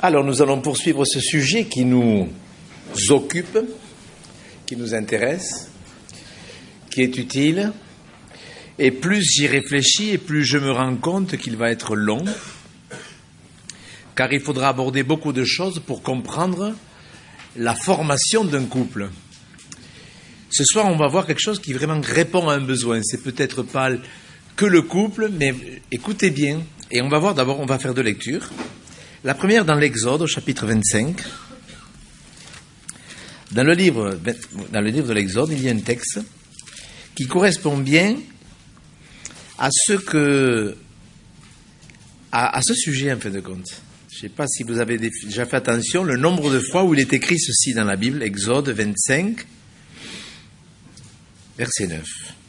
Alors, nous allons poursuivre ce sujet qui nous occupe, qui nous intéresse, qui est utile. Et plus j'y réfléchis, et plus je me rends compte qu'il va être long, car il faudra aborder beaucoup de choses pour comprendre la formation d'un couple. Ce soir, on va voir quelque chose qui vraiment répond à un besoin. C'est peut-être pas que le couple, mais écoutez bien. Et on va voir d'abord, on va faire deux lectures. La première dans l'Exode, au chapitre 25. Dans le livre de l'Exode, il y a un texte qui correspond bien à ce sujet, en fin de compte. Je ne sais pas si vous avez déjà fait attention, le nombre de fois où il est écrit ceci dans la Bible, Exode 25, verset 9.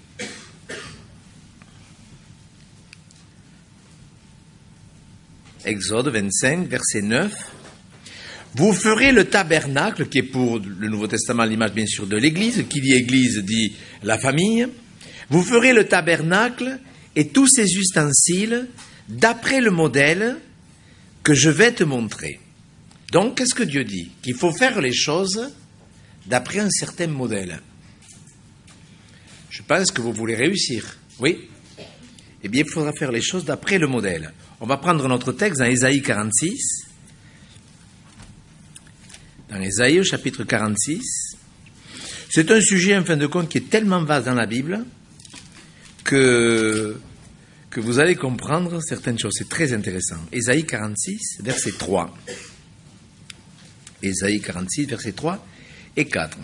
Exode 25, verset 9. Vous ferez le tabernacle, qui est pour le Nouveau Testament l'image bien sûr de l'Église. Qui dit Église dit la famille. Vous ferez le tabernacle et tous ses ustensiles d'après le modèle que je vais te montrer. Donc, qu'est-ce que Dieu dit? Qu'il faut faire les choses d'après un certain modèle. Je pense que vous voulez réussir. Oui? Eh bien, il faudra faire les choses d'après le modèle. On va prendre notre texte dans Ésaïe 46. Dans Ésaïe, au chapitre 46. C'est un sujet, en fin de compte, qui est tellement vaste dans la Bible que vous allez comprendre certaines choses. C'est très intéressant. Ésaïe 46, verset 3. Ésaïe 46, verset 3 et 4.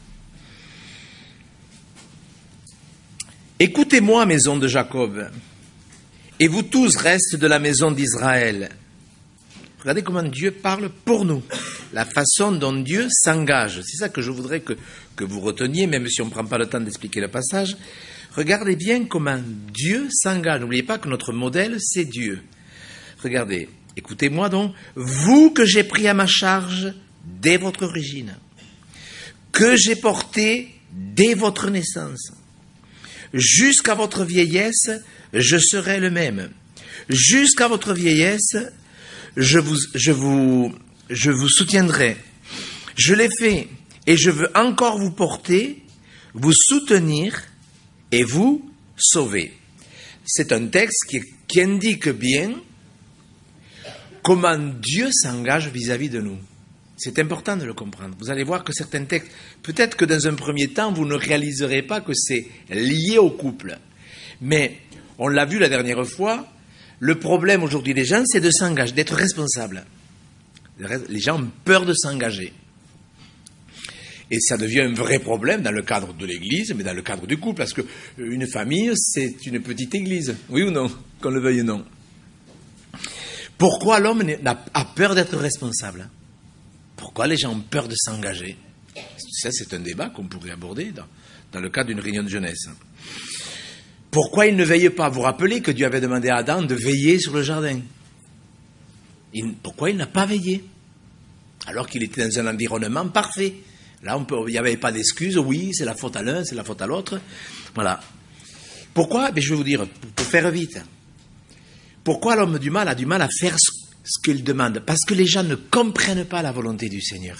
Écoutez-moi, maison de Jacob, et vous tous, restes de la maison d'Israël. Regardez comment Dieu parle pour nous, la façon dont Dieu s'engage. C'est ça que je voudrais que vous reteniez, même si on ne prend pas le temps d'expliquer le passage. Regardez bien comment Dieu s'engage. N'oubliez pas que notre modèle, c'est Dieu. Regardez, écoutez-moi donc, vous que j'ai pris à ma charge dès votre origine, que j'ai porté dès votre naissance, jusqu'à votre vieillesse, je serai le même. Jusqu'à votre vieillesse, je vous soutiendrai. Je l'ai fait et je veux encore vous porter, vous soutenir et vous sauver. C'est un texte qui indique bien comment Dieu s'engage vis-à-vis de nous. C'est important de le comprendre. Vous allez voir que certains textes, peut-être que dans un premier temps, vous ne réaliserez pas que c'est lié au couple. Mais, on l'a vu la dernière fois, le problème aujourd'hui des gens, c'est de s'engager, d'être responsable. Les gens ont peur de s'engager. Et ça devient un vrai problème dans le cadre de l'Église, mais dans le cadre du couple, parce qu'une famille, c'est une petite église. Oui ou non? Qu'on le veuille ou non. Pourquoi l'homme a peur d'être responsable? Pourquoi les gens ont peur de s'engager? Ça, c'est un débat qu'on pourrait aborder dans le cadre d'une réunion de jeunesse. Pourquoi il ne veille pas? Vous rappelez que Dieu avait demandé à Adam de veiller sur le jardin. Pourquoi il n'a pas veillé? Alors qu'il était dans un environnement parfait. Là, il n'y avait pas d'excuse. Oui, c'est la faute à l'un, c'est la faute à l'autre. Voilà. Pourquoi? Je vais vous dire, pour faire vite. Pourquoi l'homme du mal a du mal à faire ce qu'il demande? Parce que les gens ne comprennent pas la volonté du Seigneur.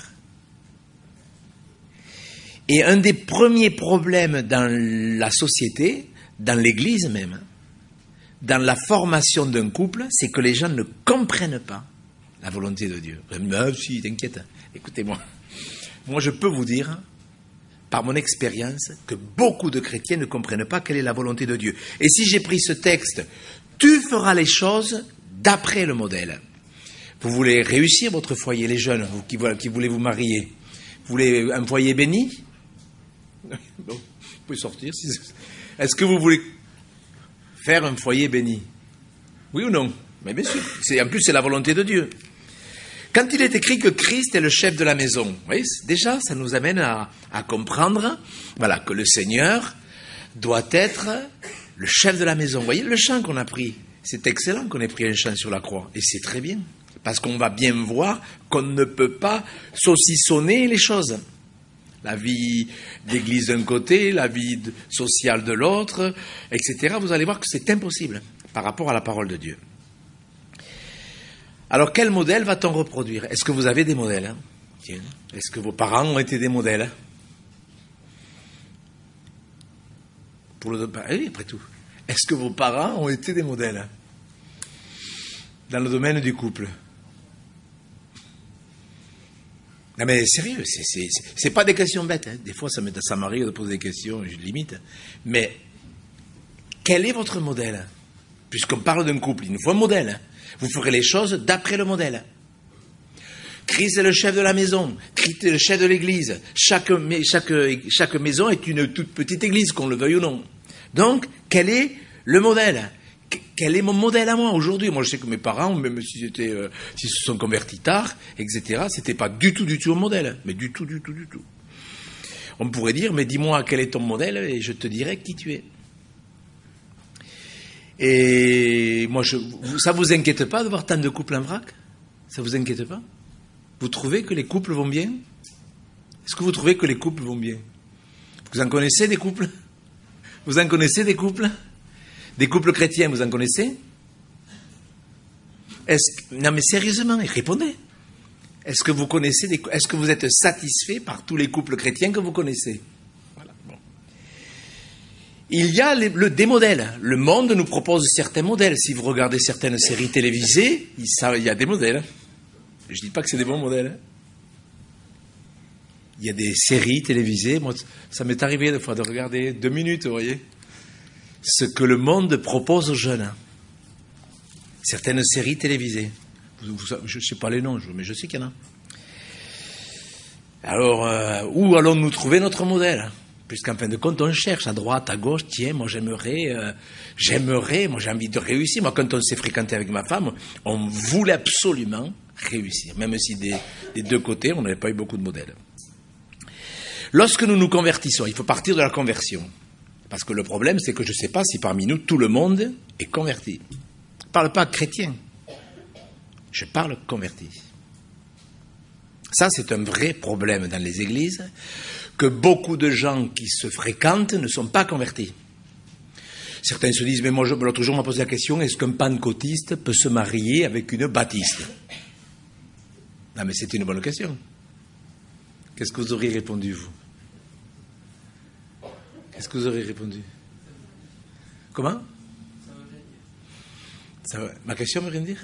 Et un des premiers problèmes dans la société, dans l'Église même, dans la formation d'un couple, c'est que les gens ne comprennent pas la volonté de Dieu. Mais si, t'inquiète, écoutez-moi. Moi, je peux vous dire, par mon expérience, que beaucoup de chrétiens ne comprennent pas quelle est la volonté de Dieu. Et si j'ai pris ce texte, tu feras les choses d'après le modèle. Vous voulez réussir votre foyer, les jeunes, vous qui voulez vous marier. Vous voulez un foyer béni? Bon, vous pouvez sortir. Est-ce que vous voulez faire un foyer béni? Oui ou non? Mais bien sûr. En plus, c'est la volonté de Dieu. Quand il est écrit que Christ est le chef de la maison, oui, déjà, ça nous amène à comprendre, voilà, que le Seigneur doit être le chef de la maison. Vous voyez le chant qu'on a pris? C'est excellent qu'on ait pris un chant sur la croix. Et c'est très bien. Parce qu'on va bien voir qu'on ne peut pas saucissonner les choses. La vie d'église d'un côté, la vie sociale de l'autre, etc. Vous allez voir que c'est impossible par rapport à la parole de Dieu. Alors, quel modèle va-t-on reproduire? Est-ce que vous avez des modèles, hein? Tiens. Est-ce que vos parents ont été des modèles? Oui, après tout. Est-ce que vos parents ont été des modèles dans le domaine du couple? Non mais sérieux, c'est pas des questions bêtes. Hein. Des fois, ça m'arrive de poser des questions, je limite. Mais quel est votre modèle? Puisqu'on parle d'un couple, il nous faut un modèle. Vous ferez les choses d'après le modèle. Christ est le chef de la maison. Christ est le chef de l'église. Chaque maison est une toute petite église, qu'on le veuille ou non. Donc, quel est le modèle? Quel est mon modèle à moi aujourd'hui? Moi, je sais que mes parents, même s'ils se sont convertis tard, etc., c'était pas du tout un modèle. Mais du tout. On pourrait dire, mais dis-moi quel est ton modèle et je te dirai qui tu es. Et moi, ça vous inquiète pas de voir tant de couples en vrac? Ça vous inquiète pas? Vous trouvez que les couples vont bien? Est-ce que vous trouvez que les couples vont bien? Vous en connaissez des couples? Vous en connaissez des couples? Des couples chrétiens, vous en connaissez? Non mais sérieusement, répondez. Est-ce que vous connaissez est-ce que vous êtes satisfait par tous les couples chrétiens que vous connaissez? Voilà. Bon. Il y a des modèles. Le monde nous propose certains modèles. Si vous regardez certaines séries télévisées, il y a des modèles. Je ne dis pas que c'est des bons modèles. Il y a des séries télévisées. Moi, ça m'est arrivé des fois de regarder 2 minutes, vous voyez, ce que le monde propose aux jeunes. Certaines séries télévisées. Je ne sais pas les noms, mais je sais qu'il y en a. Alors, où allons-nous trouver notre modèle? Puisqu'en fin de compte, on cherche à droite, à gauche. Tiens, moi j'aimerais, moi j'ai envie de réussir. Moi, quand on s'est fréquenté avec ma femme, on voulait absolument réussir. Même si des deux côtés, on n'avait pas eu beaucoup de modèles. Lorsque nous nous convertissons, il faut partir de la conversion. Parce que le problème, c'est que je ne sais pas si parmi nous, tout le monde est converti. Je ne parle pas chrétien. Je parle converti. Ça, c'est un vrai problème dans les églises, que beaucoup de gens qui se fréquentent ne sont pas convertis. Certains se disent, mais moi, l'autre jour, on m'a posé la question, est-ce qu'un pentecôtiste peut se marier avec une baptiste? Non, mais c'est une bonne question. Qu'est-ce que vous auriez répondu, vous? Qu'est-ce que vous auriez répondu? Comment? Ma question veut rien dire?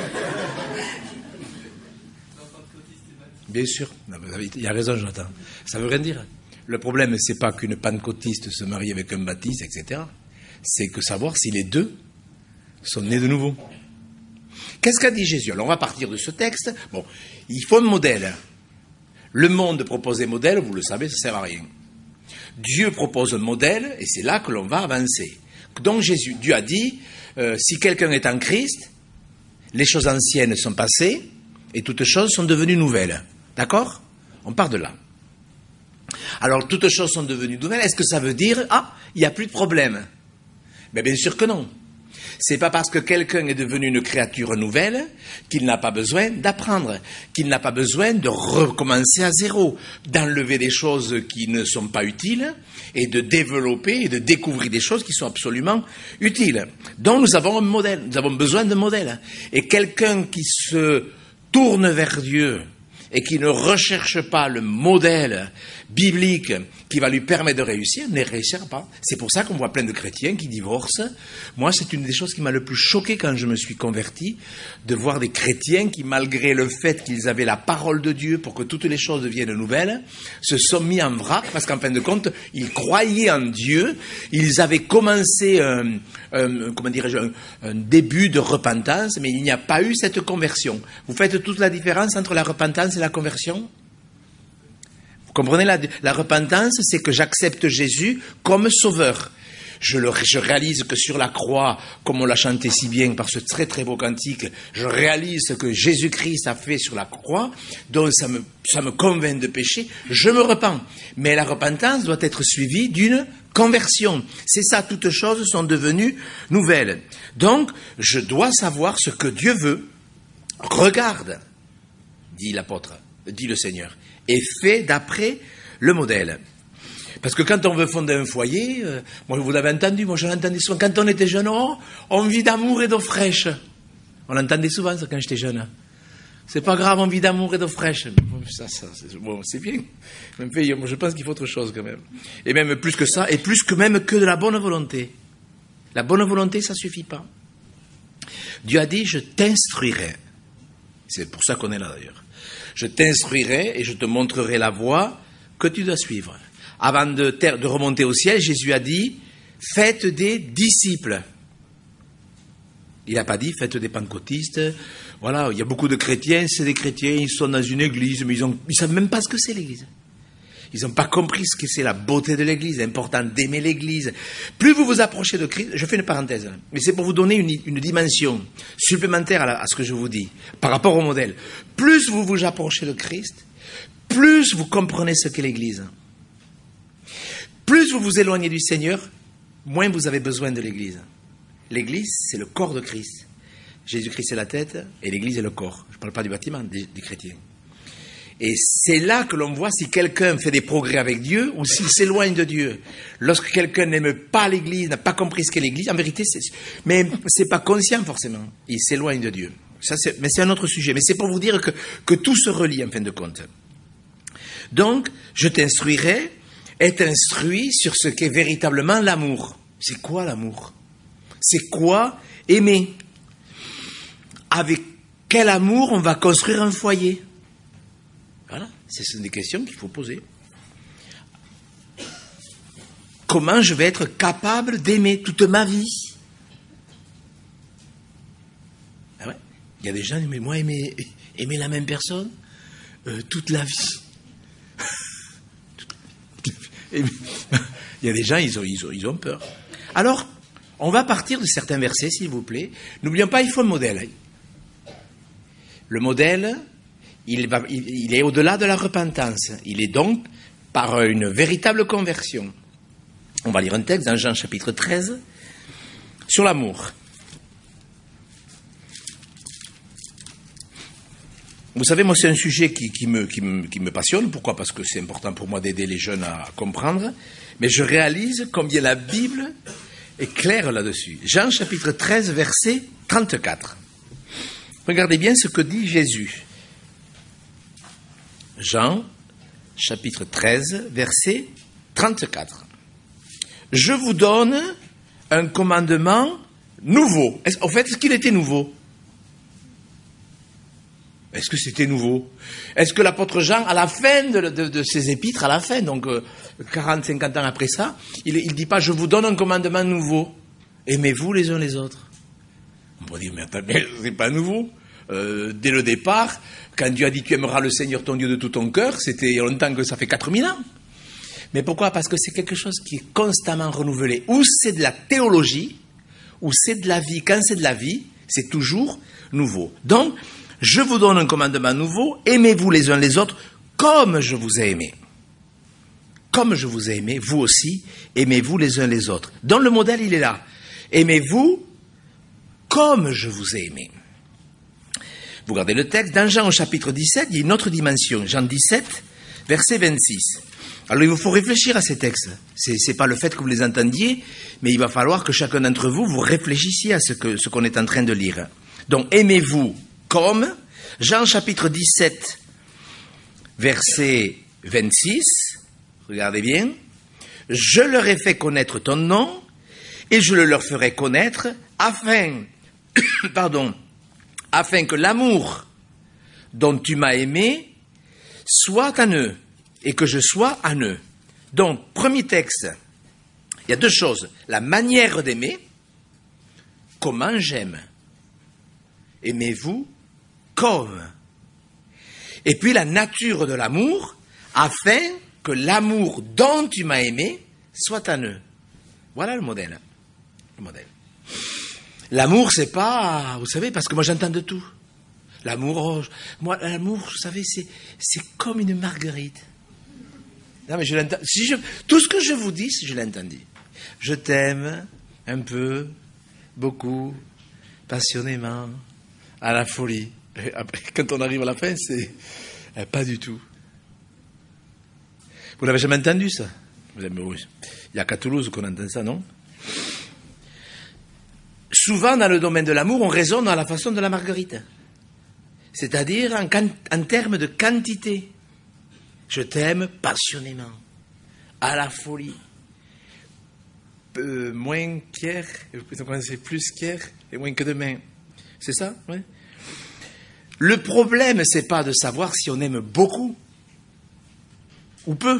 Bien sûr, il y a raison, Jonathan. Ça veut rien dire. Le problème, c'est pas qu'une pentecôtiste se marie avec un baptiste, etc. C'est que savoir si les deux sont nés de nouveau. Qu'est-ce qu'a dit Jésus? Alors, on va partir de ce texte. Bon, il faut un modèle. Le monde propose des modèles, vous le savez, ça ne sert à rien. Dieu propose un modèle, et c'est là que l'on va avancer. Donc Dieu a dit, si quelqu'un est en Christ, les choses anciennes sont passées, et toutes choses sont devenues nouvelles. D'accord? On part de là. Alors, toutes choses sont devenues nouvelles, est-ce que ça veut dire, il n'y a plus de problème? Mais bien sûr que non. C'est pas parce que quelqu'un est devenu une créature nouvelle qu'il n'a pas besoin d'apprendre, qu'il n'a pas besoin de recommencer à zéro, d'enlever des choses qui ne sont pas utiles et de développer et de découvrir des choses qui sont absolument utiles. Donc nous avons un modèle, nous avons besoin d'un modèle. Et quelqu'un qui se tourne vers Dieu et qui ne recherche pas le modèle biblique qui va lui permettre de réussir, ne réussira pas. C'est pour ça qu'on voit plein de chrétiens qui divorcent. Moi, c'est une des choses qui m'a le plus choqué quand je me suis converti, de voir des chrétiens qui, malgré le fait qu'ils avaient la parole de Dieu pour que toutes les choses deviennent nouvelles, se sont mis en vrac, parce qu'en fin de compte, ils croyaient en Dieu, ils avaient commencé un début de repentance, mais il n'y a pas eu cette conversion. Vous faites toute la différence entre la repentance et la conversion? Vous comprenez, la repentance, c'est que j'accepte Jésus comme sauveur. Je réalise que sur la croix, comme on l'a chanté si bien par ce très très beau cantique, je réalise ce que Jésus-Christ a fait sur la croix, donc ça me convainc de péché, je me repens. Mais la repentance doit être suivie d'une conversion. C'est ça, toutes choses sont devenues nouvelles. Donc, je dois savoir ce que Dieu veut. Regarde, dit l'apôtre, dit le Seigneur, et fais d'après le modèle. Parce que quand on veut fonder un foyer, moi vous l'avez entendu, moi je l'ai entendu souvent, quand on était jeune, on vit d'amour et d'eau fraîche. On l'entendait souvent, ça, quand j'étais jeune. C'est pas grave, on vit d'amour et d'eau fraîche. C'est bien. Même fait, je pense qu'il faut autre chose, quand même. Et même plus que ça, et plus que même que de la bonne volonté. La bonne volonté, ça suffit pas. Dieu a dit, je t'instruirai. C'est pour ça qu'on est là, d'ailleurs. Je t'instruirai et je te montrerai la voie que tu dois suivre. Avant de remonter au ciel, Jésus a dit, faites des disciples. Il n'a pas dit, faites des pentecôtistes. Voilà, il y a beaucoup de chrétiens, c'est des chrétiens, ils sont dans une église, mais ils ne savent même pas ce que c'est l'église. Ils n'ont pas compris ce que c'est la beauté de l'église, c'est important d'aimer l'église. Plus vous vous approchez de Christ, je fais une parenthèse, mais c'est pour vous donner une dimension supplémentaire à ce que je vous dis, par rapport au modèle. Plus vous vous approchez de Christ, plus vous comprenez ce qu'est l'église. Plus vous vous éloignez du Seigneur, moins vous avez besoin de l'église. L'église, c'est le corps de Christ. Jésus-Christ est la tête et l'église est le corps. Je ne parle pas du bâtiment, des chrétiens. Et c'est là que l'on voit si quelqu'un fait des progrès avec Dieu ou s'il s'éloigne de Dieu. Lorsque quelqu'un n'aime pas l'église, n'a pas compris ce qu'est l'église, en vérité, mais c'est pas conscient forcément. Il s'éloigne de Dieu. Mais c'est un autre sujet. Mais c'est pour vous dire que tout se relie en fin de compte. Donc, je t'instruirai, être instruit sur ce qu'est véritablement l'amour. C'est quoi l'amour? C'est quoi aimer? Avec quel amour on va construire un foyer? Voilà, ce sont des questions qu'il faut poser. Comment je vais être capable d'aimer toute ma vie? Ah ouais, il y a des gens qui disent, mais moi, aimer la même personne toute la vie. Il y a des gens, ils ont peur. Alors, on va partir de certains versets, s'il vous plaît. N'oublions pas, il faut un modèle. Le modèle, il est au-delà de la repentance. Il est donc par une véritable conversion. On va lire un texte dans Jean chapitre 13 sur l'amour. Vous savez, moi, c'est un sujet qui me passionne. Pourquoi? Parce que c'est important pour moi d'aider les jeunes à comprendre. Mais je réalise combien la Bible est claire là-dessus. Jean chapitre 13, verset 34. Regardez bien ce que dit Jésus. Jean chapitre 13, verset 34. Je vous donne un commandement nouveau. En fait, est-ce qu'il était nouveau? Est-ce que c'était nouveau? Est-ce que l'apôtre Jean, à la fin de ses épîtres, à la fin, donc 40, 50 ans après ça, il ne dit pas « Je vous donne un commandement nouveau, aimez-vous les uns les autres ». On pourrait dire « Mais attendez, c'est pas nouveau ». Dès le départ, quand Dieu a dit « Tu aimeras le Seigneur ton Dieu de tout ton cœur », c'était il y a longtemps que ça fait 4000 ans. Mais pourquoi? Parce que c'est quelque chose qui est constamment renouvelé. Ou c'est de la théologie, ou c'est de la vie. Quand c'est de la vie, c'est toujours nouveau. Donc, je vous donne un commandement nouveau, aimez-vous les uns les autres comme je vous ai aimé. Comme je vous ai aimé, vous aussi, aimez-vous les uns les autres. Donc le modèle, il est là. Aimez-vous comme je vous ai aimé. Vous regardez le texte, dans Jean au chapitre 17, il y a une autre dimension. Jean 17, verset 26. Alors il vous faut réfléchir à ces textes. C'est pas le fait que vous les entendiez, mais il va falloir que chacun d'entre vous, vous réfléchissiez à ce qu'on est en train de lire. Donc aimez-vous comme, Jean chapitre 17, verset 26, regardez bien, je leur ai fait connaître ton nom, et je le leur ferai connaître, afin que l'amour dont tu m'as aimé soit en eux, et que je sois en eux. Donc, premier texte, il y a deux choses, la manière d'aimer, comment j'aime. Aimez-vous comme. Et puis la nature de l'amour, afin que l'amour dont tu m'as aimé soit en eux. Voilà le modèle. Le modèle. L'amour, c'est pas, vous savez, parce que moi j'entends de tout. L'amour, l'amour, vous savez, c'est comme une marguerite. Non, mais je l'entends. Tout ce que je vous dis, je l'ai entendu. Je t'aime un peu, beaucoup, passionnément, à la folie. Et après, quand on arrive à la fin, c'est pas du tout. Vous l'avez jamais entendu, ça? Il n'y a qu'à Toulouse qu'on entend ça, non? Souvent, dans le domaine de l'amour, on raisonne à la façon de la marguerite. C'est-à-dire en termes de quantité. Je t'aime passionnément, à la folie. Moins qu'hier, c'est plus qu'hier et moins que demain. C'est ça, oui. Le problème, c'est pas de savoir si on aime beaucoup ou peu.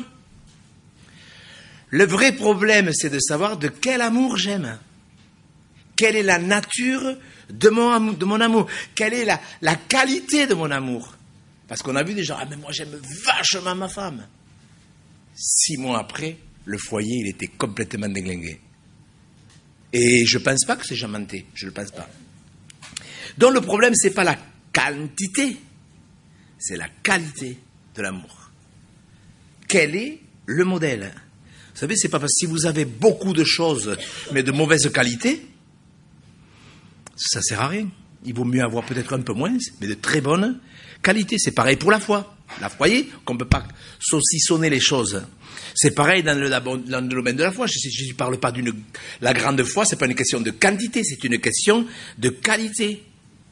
Le vrai problème, c'est de savoir de quel amour j'aime. Quelle est la nature de mon amour? Quelle est la qualité de mon amour? Parce qu'on a vu des gens, ah mais moi j'aime vachement ma femme. 6 mois après, le foyer, il était complètement déglingué. Et je ne pense pas que ces gens mentaient, je ne le pense pas. Donc le problème, ce n'est pas la quantité, c'est la qualité de l'amour. Quel est le modèle? Vous savez, c'est pas parce que si vous avez beaucoup de choses, mais de mauvaise qualité, ça ne sert à rien. Il vaut mieux avoir peut-être un peu moins, mais de très bonne qualité. C'est pareil pour la foi. Vous voyez qu'on ne peut pas saucissonner les choses. C'est pareil dans le domaine de la foi. Je ne parle pas la grande foi, ce n'est pas une question de quantité, c'est une question de qualité.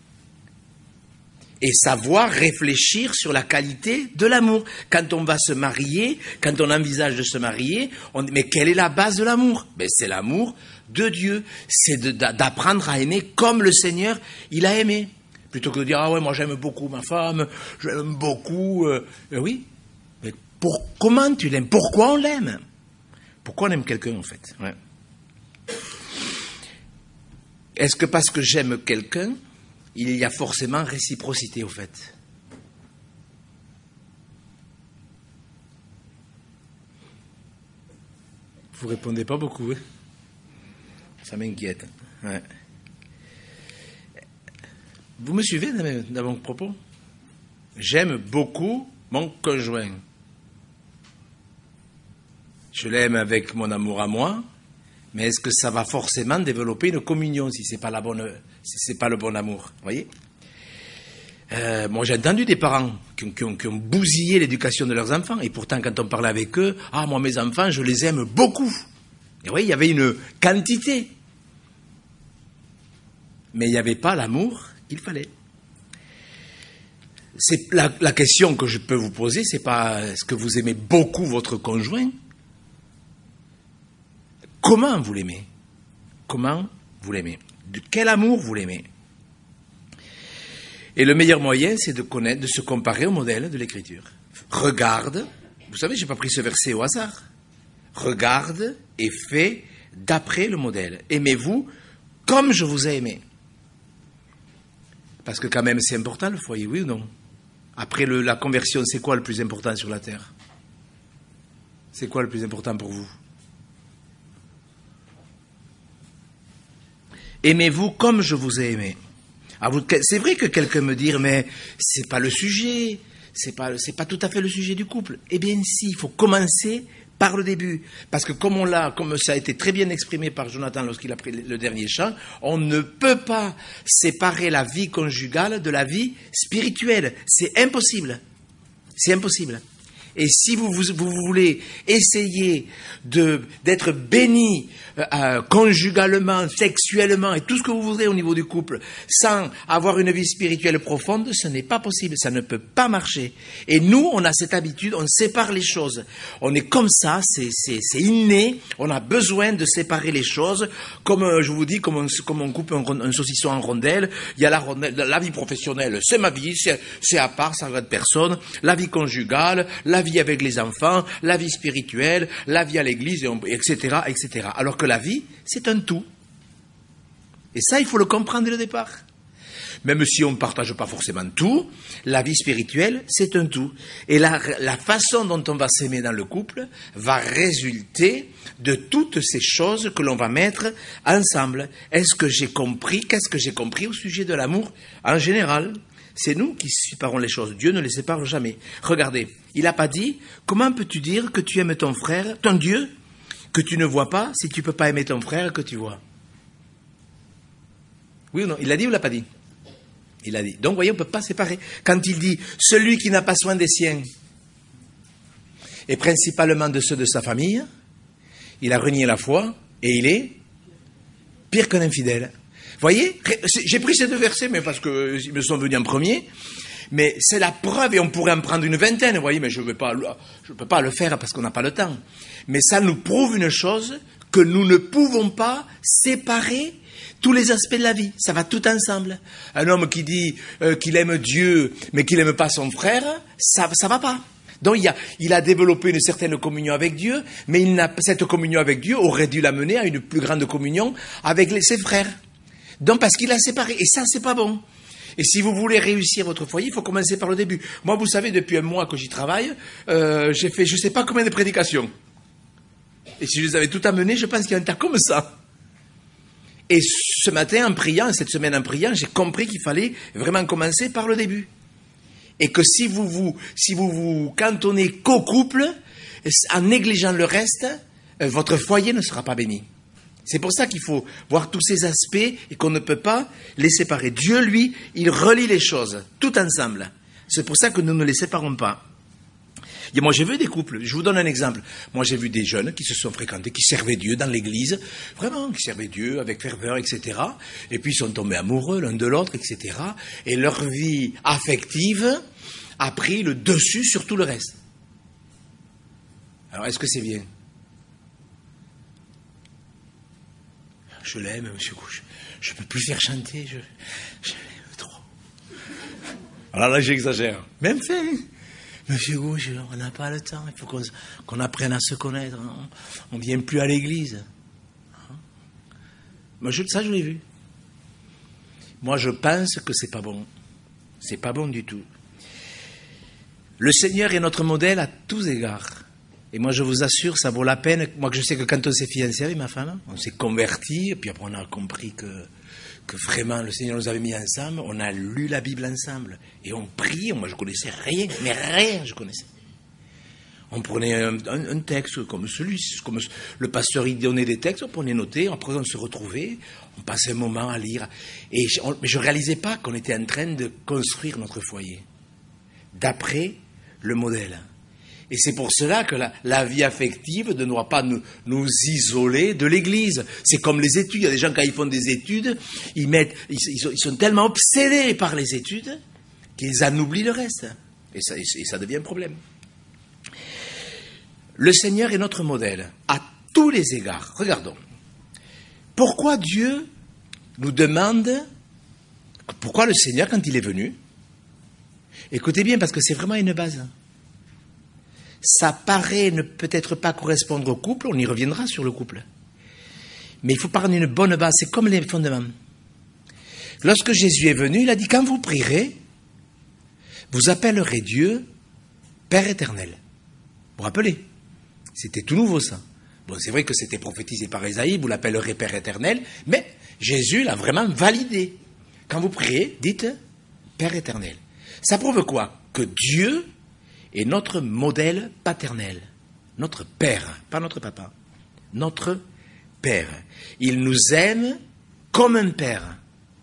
Et savoir réfléchir sur la qualité de l'amour. Quand on va se marier, quand on envisage de se marier, mais quelle est la base de l'amour? Ben, c'est l'amour de Dieu. C'est d'apprendre à aimer comme le Seigneur, il a aimé. Plutôt que de dire, ah ouais, moi j'aime beaucoup ma femme, j'aime beaucoup... oui, mais comment tu l'aimes? Pourquoi on l'aime? Pourquoi on aime quelqu'un, en fait? Ouais. Est-ce que parce que j'aime quelqu'un, il y a forcément réciprocité, au fait? Vous répondez pas beaucoup, hein? Ça m'inquiète. Ouais. Vous me suivez dans mon propos? J'aime beaucoup mon conjoint. Je l'aime avec mon amour à moi, mais est-ce que ça va forcément développer une communion si c'est pas le bon amour? Vous voyez? Moi, j'ai entendu des parents qui ont bousillé l'éducation de leurs enfants, et pourtant, quand on parlait avec eux, ah, moi, mes enfants, je les aime beaucoup. Et vous voyez, il y avait une quantité. Mais il n'y avait pas l'amour qu'il fallait. C'est la question que je peux vous poser, c'est pas est-ce que vous aimez beaucoup votre conjoint? Comment vous l'aimez? Comment vous l'aimez? De quel amour vous l'aimez? Et le meilleur moyen, c'est de se comparer au modèle de l'Écriture. Regarde, vous savez, je n'ai pas pris ce verset au hasard. Regarde et fais d'après le modèle. Aimez-vous comme je vous ai aimé. Parce que quand même, c'est important le foyer, oui ou non? Après la conversion, c'est quoi le plus important sur la terre? C'est quoi le plus important pour vous? Aimez-vous comme je vous ai aimé. Alors, c'est vrai que quelqu'un me dit, mais c'est pas le sujet, c'est pas tout à fait le sujet du couple. Eh bien si, il faut commencer par le début. Parce que comme ça a été très bien exprimé par Jonathan lorsqu'il a pris le dernier chant, on ne peut pas séparer la vie conjugale de la vie spirituelle. C'est impossible. C'est impossible. Et si vous voulez essayer d'être béni conjugalement, sexuellement et tout ce que vous voudrez au niveau du couple, sans avoir une vie spirituelle profonde, ce n'est pas possible, ça ne peut pas marcher. Et nous, on a cette habitude, on sépare les choses. On est comme ça, c'est inné, on a besoin de séparer les choses, comme je vous dis, comme on coupe un saucisson en rondelles. Il y a la vie professionnelle, c'est ma vie, c'est à part, ça regarde personne. La vie conjugale, la vie avec les enfants, la vie spirituelle, la vie à l'église, etc., etc. Alors que la vie, c'est un tout. Et ça, il faut le comprendre dès le départ. Même si on ne partage pas forcément tout, la vie spirituelle, c'est un tout. Et la façon dont on va s'aimer dans le couple va résulter de toutes ces choses que l'on va mettre ensemble. Est-ce que j'ai compris? Qu'est-ce que j'ai compris au sujet de l'amour en général? C'est nous qui séparons les choses. Dieu ne les sépare jamais. Regardez, il n'a pas dit, comment peux-tu dire que tu aimes ton frère, ton Dieu, que tu ne vois pas, si tu ne peux pas aimer ton frère que tu vois? Oui ou non? Il l'a dit ou il l'a pas dit? Il l'a dit. Donc, vous voyez, on ne peut pas séparer. Quand il dit, celui qui n'a pas soin des siens, et principalement de ceux de sa famille, il a renié la foi, et il est pire qu'un infidèle. Voyez, j'ai pris ces deux versets, mais parce qu'ils me sont venus en premier. Mais c'est la preuve, et on pourrait en prendre une vingtaine, vous voyez, mais je ne peux pas le faire parce qu'on n'a pas le temps. Mais ça nous prouve une chose, que nous ne pouvons pas séparer tous les aspects de la vie. Ça va tout ensemble. Un homme qui dit qu'il aime Dieu, mais qu'il n'aime pas son frère, ça va pas. Donc il a développé une certaine communion avec Dieu, mais cette communion avec Dieu aurait dû l'amener à une plus grande communion avec ses frères. Donc parce qu'il a séparé, et ça c'est pas bon. Et si vous voulez réussir votre foyer, il faut commencer par le début. Moi, vous savez, depuis un mois que j'y travaille, j'ai fait je ne sais pas combien de prédications. Et si je les avais toutes amenées, je pense qu'il y a un tas comme ça. Et ce matin, en priant, cette semaine en priant, j'ai compris qu'il fallait vraiment commencer par le début. Et que si vous vous cantonnez qu'au couple, en négligeant le reste, votre foyer ne sera pas béni. C'est pour ça qu'il faut voir tous ces aspects et qu'on ne peut pas les séparer. Dieu, lui, il relie les choses, tout ensemble. C'est pour ça que nous ne les séparons pas. Et moi, j'ai vu des couples, je vous donne un exemple. Moi, j'ai vu des jeunes qui se sont fréquentés, qui servaient Dieu dans l'église, vraiment, qui servaient Dieu avec ferveur, etc. Et puis, ils sont tombés amoureux l'un de l'autre, etc. Et leur vie affective a pris le dessus sur tout le reste. Alors, est-ce que c'est bien ? Je l'aime, monsieur Gouche. Je ne peux plus faire chanter, je l'aime trop. Alors là, j'exagère. Même fait. Monsieur Gouche, on n'a pas le temps. Il faut qu'on apprenne à se connaître. On ne vient plus à l'église. Moi, ça, je l'ai vu. Moi, je pense que c'est pas bon. C'est pas bon du tout. Le Seigneur est notre modèle à tous égards. Et moi, je vous assure, ça vaut la peine. Moi, je sais que quand on s'est fiancé avec ma femme, on s'est convertis, et puis après, on a compris que vraiment, le Seigneur nous avait mis ensemble. On a lu la Bible ensemble. Et on priait. Moi, je connaissais rien, mais rien, je connaissais. On prenait un texte comme celui-ci, comme le pasteur, il donnait des textes, on prenait noter, après, on se retrouvait, on passait un moment à lire. Et mais je ne réalisais pas qu'on était en train de construire notre foyer, d'après le modèle. Et c'est pour cela que la vie affective ne doit pas nous isoler de l'Église. C'est comme les études. Il y a des gens, quand ils font des études, ils sont tellement obsédés par les études qu'ils en oublient le reste. Et ça devient un problème. Le Seigneur est notre modèle, à tous les égards. Regardons. Pourquoi Dieu nous demande... Pourquoi le Seigneur, quand il est venu... Écoutez bien, parce que c'est vraiment une base... Ça paraît ne peut-être pas correspondre au couple, on y reviendra sur le couple. Mais il faut parler d'une bonne base, c'est comme les fondements. Lorsque Jésus est venu, il a dit, quand vous prierez, vous appellerez Dieu Père éternel. Vous vous rappelez ? C'était tout nouveau ça. Bon, c'est vrai que c'était prophétisé par Ésaïe, vous l'appellerez Père éternel, mais Jésus l'a vraiment validé. Quand vous priez, dites Père éternel. Ça prouve quoi ? Que Dieu est notre modèle paternel, notre père, pas notre papa, notre père. Il nous aime comme un père.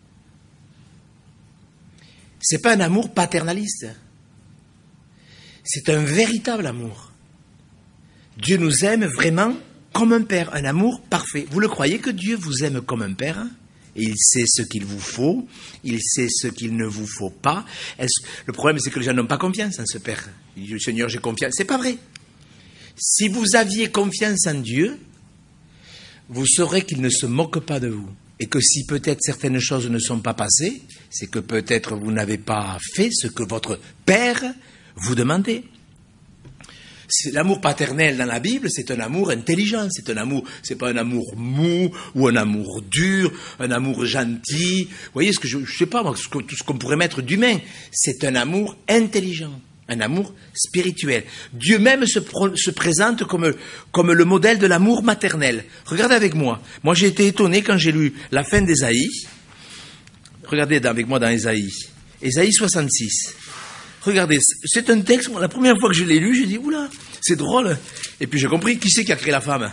C'est pas un amour paternaliste. C'est un véritable amour. Dieu nous aime vraiment comme un père, un amour parfait. Vous le croyez que Dieu vous aime comme un père ? Il sait ce qu'il vous faut, il sait ce qu'il ne vous faut pas. Le problème, c'est que les gens n'ont pas confiance en ce Père. Ils disent, Seigneur, j'ai confiance. C'est pas vrai. Si vous aviez confiance en Dieu, vous saurez qu'il ne se moque pas de vous. Et que si peut-être certaines choses ne sont pas passées, c'est que peut-être vous n'avez pas fait ce que votre Père vous demandait. L'amour paternel dans la Bible, c'est un amour intelligent, c'est pas un amour mou ou un amour dur, un amour gentil. Vous voyez ce que je sais pas moi, tout ce qu'on pourrait mettre d'humain, c'est un amour intelligent, un amour spirituel. Dieu même se présente comme le modèle de l'amour maternel. Regardez avec moi. Moi, j'ai été étonné quand j'ai lu la fin d'Ésaïe. Regardez avec moi dans Ésaïe. Ésaïe 66. Regardez, c'est un texte, la première fois que je l'ai lu, j'ai dit, oula, c'est drôle. Et puis j'ai compris qui c'est qui a créé la femme.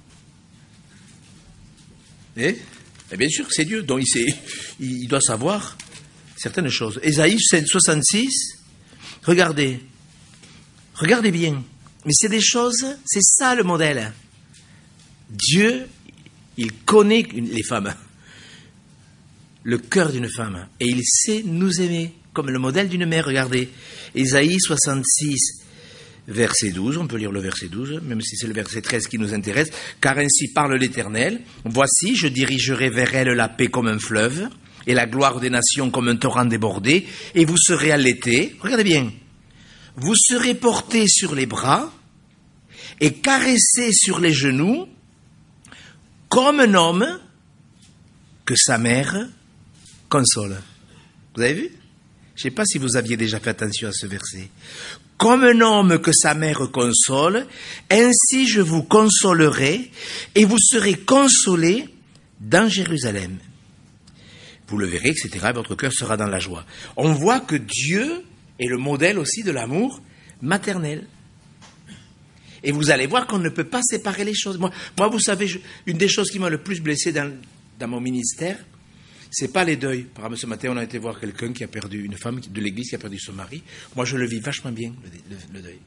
Et bien sûr que c'est Dieu, donc il doit savoir certaines choses. Ésaïe 66, regardez bien. Mais c'est des choses, c'est ça le modèle. Dieu, il connaît les femmes. le cœur d'une femme. Et il sait nous aimer, comme le modèle d'une mère. Regardez, Ésaïe 66, verset 12, on peut lire le verset 12, même si c'est le verset 13 qui nous intéresse. Car ainsi parle l'Éternel, voici, je dirigerai vers elle la paix comme un fleuve, et la gloire des nations comme un torrent débordé, et vous serez allaités, regardez bien, vous serez portés sur les bras, et caressés sur les genoux, comme un homme que sa mère console. Vous avez vu? Je ne sais pas si vous aviez déjà fait attention à ce verset. Comme un homme que sa mère console, ainsi je vous consolerai, et vous serez consolés dans Jérusalem. Vous le verrez, etc., et votre cœur sera dans la joie. On voit que Dieu est le modèle aussi de l'amour maternel. Et vous allez voir qu'on ne peut pas séparer les choses. Moi vous savez, une des choses qui m'a le plus blessé dans mon ministère, c'est pas les deuils. Par exemple, ce matin, on a été voir quelqu'un qui a perdu, une femme de l'église qui a perdu son mari. Moi, je le vis vachement bien, le deuil.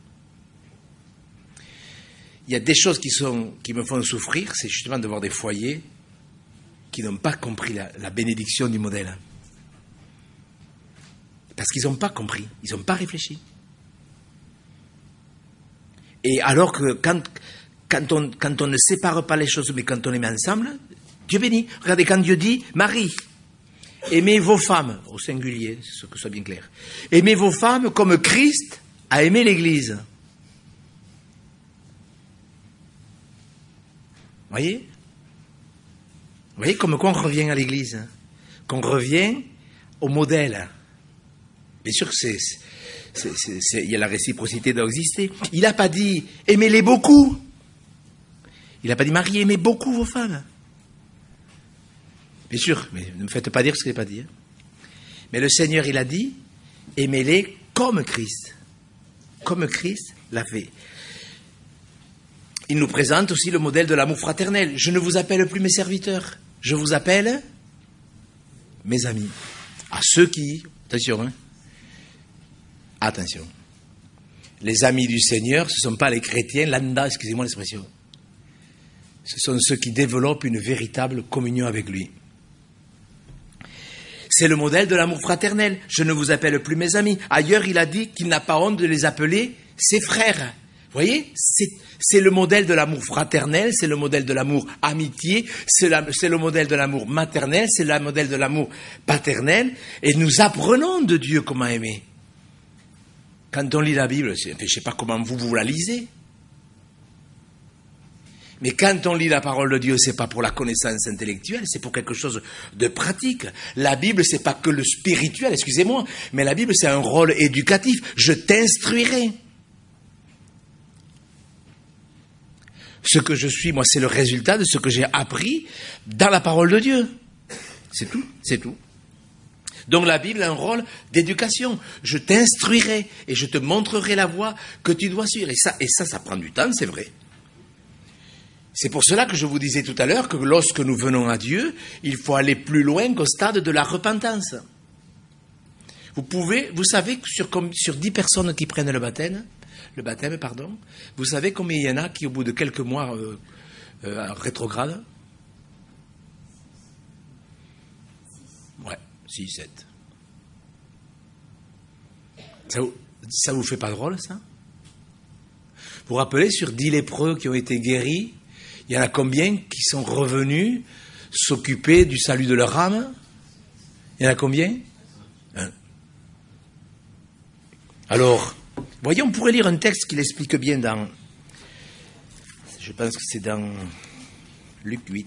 Il y a des choses qui me font souffrir, c'est justement de voir des foyers qui n'ont pas compris la bénédiction du modèle. Parce qu'ils n'ont pas compris, ils n'ont pas réfléchi. Et alors que quand on ne sépare pas les choses, mais quand on les met ensemble, Dieu bénit. Regardez, quand Dieu dit, Marie, aimez vos femmes, au singulier, que ce soit bien clair. Aimez vos femmes comme Christ a aimé l'Église. Vous voyez comme quoi on revient à l'Église, qu'on revient au modèle. Bien sûr que il y a la réciprocité doit exister. Il n'a pas dit aimez-les beaucoup. Il n'a pas dit Marie, aimez beaucoup vos femmes. Bien sûr, mais ne me faites pas dire ce qu'il n'a pas dit. Mais le Seigneur, il a dit aimez-les comme Christ. Comme Christ l'a fait. Il nous présente aussi le modèle de l'amour fraternel. Je ne vous appelle plus mes serviteurs. Je vous appelle mes amis. À ceux qui... Attention, attention. Les amis du Seigneur, ce ne sont pas les chrétiens, lambda, excusez-moi l'expression. Ce sont ceux qui développent une véritable communion avec lui. C'est le modèle de l'amour fraternel. Je ne vous appelle plus mes amis. Ailleurs, il a dit qu'il n'a pas honte de les appeler ses frères. Vous voyez, c'est le modèle de l'amour fraternel, c'est le modèle de l'amour amitié, c'est le modèle de l'amour maternel, c'est le modèle de l'amour paternel. Et nous apprenons de Dieu comment aimer. Quand on lit la Bible, je ne sais pas comment vous la lisez. Mais quand on lit la parole de Dieu, c'est pas pour la connaissance intellectuelle, c'est pour quelque chose de pratique. La Bible, c'est pas que le spirituel, excusez-moi, mais la Bible, c'est un rôle éducatif. Je t'instruirai. Ce que je suis, moi, c'est le résultat de ce que j'ai appris dans la parole de Dieu. C'est tout, c'est tout. Donc la Bible a un rôle d'éducation. Je t'instruirai et je te montrerai la voie que tu dois suivre. Et ça prend du temps, c'est vrai. C'est pour cela que je vous disais tout à l'heure que lorsque nous venons à Dieu, il faut aller plus loin qu'au stade de la repentance. Vous savez que sur 10 personnes qui prennent le baptême, vous savez combien il y en a qui, au bout de quelques mois, rétrogradent? Ouais, 6, 7. Ça vous fait pas drôle, ça? Vous vous rappelez, sur 10 lépreux qui ont été guéris, il y en a combien qui sont revenus s'occuper du salut de leur âme? Il y en a combien? 1. Alors, voyez, on pourrait lire un texte qui l'explique bien je pense que c'est dans Luc 8.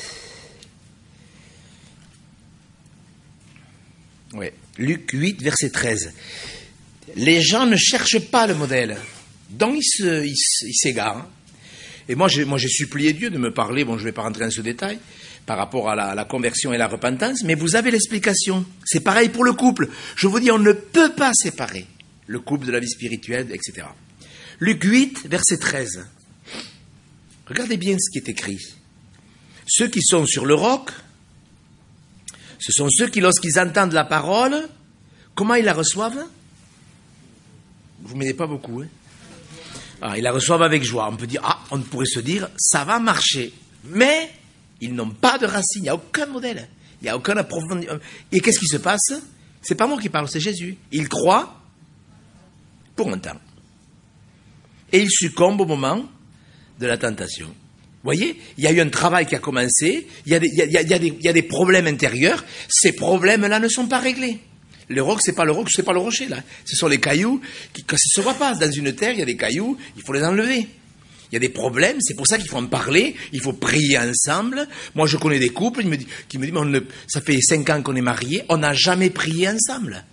Oui, Luc 8, verset 13. Les gens ne cherchent pas le modèle, donc ils s'égarent. Et moi, j'ai supplié Dieu de me parler, bon, je ne vais pas rentrer dans ce détail, par rapport à la conversion et la repentance, mais vous avez l'explication. C'est pareil pour le couple. Je vous dis, on ne peut pas séparer le couple de la vie spirituelle, etc. Luc 8, verset 13. Regardez bien ce qui est écrit. Ceux qui sont sur le roc, ce sont ceux qui, lorsqu'ils entendent la parole, comment ils la reçoivent? Vous ne m'aidez pas beaucoup, hein? Ils la reçoivent avec joie. On pourrait se dire, ça va marcher. Mais ils n'ont pas de racine, il n'y a aucun modèle. Il n'y a aucun approfondissement. Et qu'est-ce qui se passe? C'est pas moi qui parle, c'est Jésus. Il croit pour un temps. Et il succombe au moment de la tentation. Vous voyez, il y a eu un travail qui a commencé, il y a des problèmes intérieurs, ces problèmes-là ne sont pas réglés. Le roc, c'est pas le rocher, là. Ce sont les cailloux qui ne se voient pas. Dans une terre, il y a des cailloux, il faut les enlever. Il y a des problèmes, c'est pour ça qu'il faut en parler, il faut prier ensemble. Moi, je connais des couples qui me disent, ça fait 5 ans qu'on est mariés, on n'a jamais prié ensemble.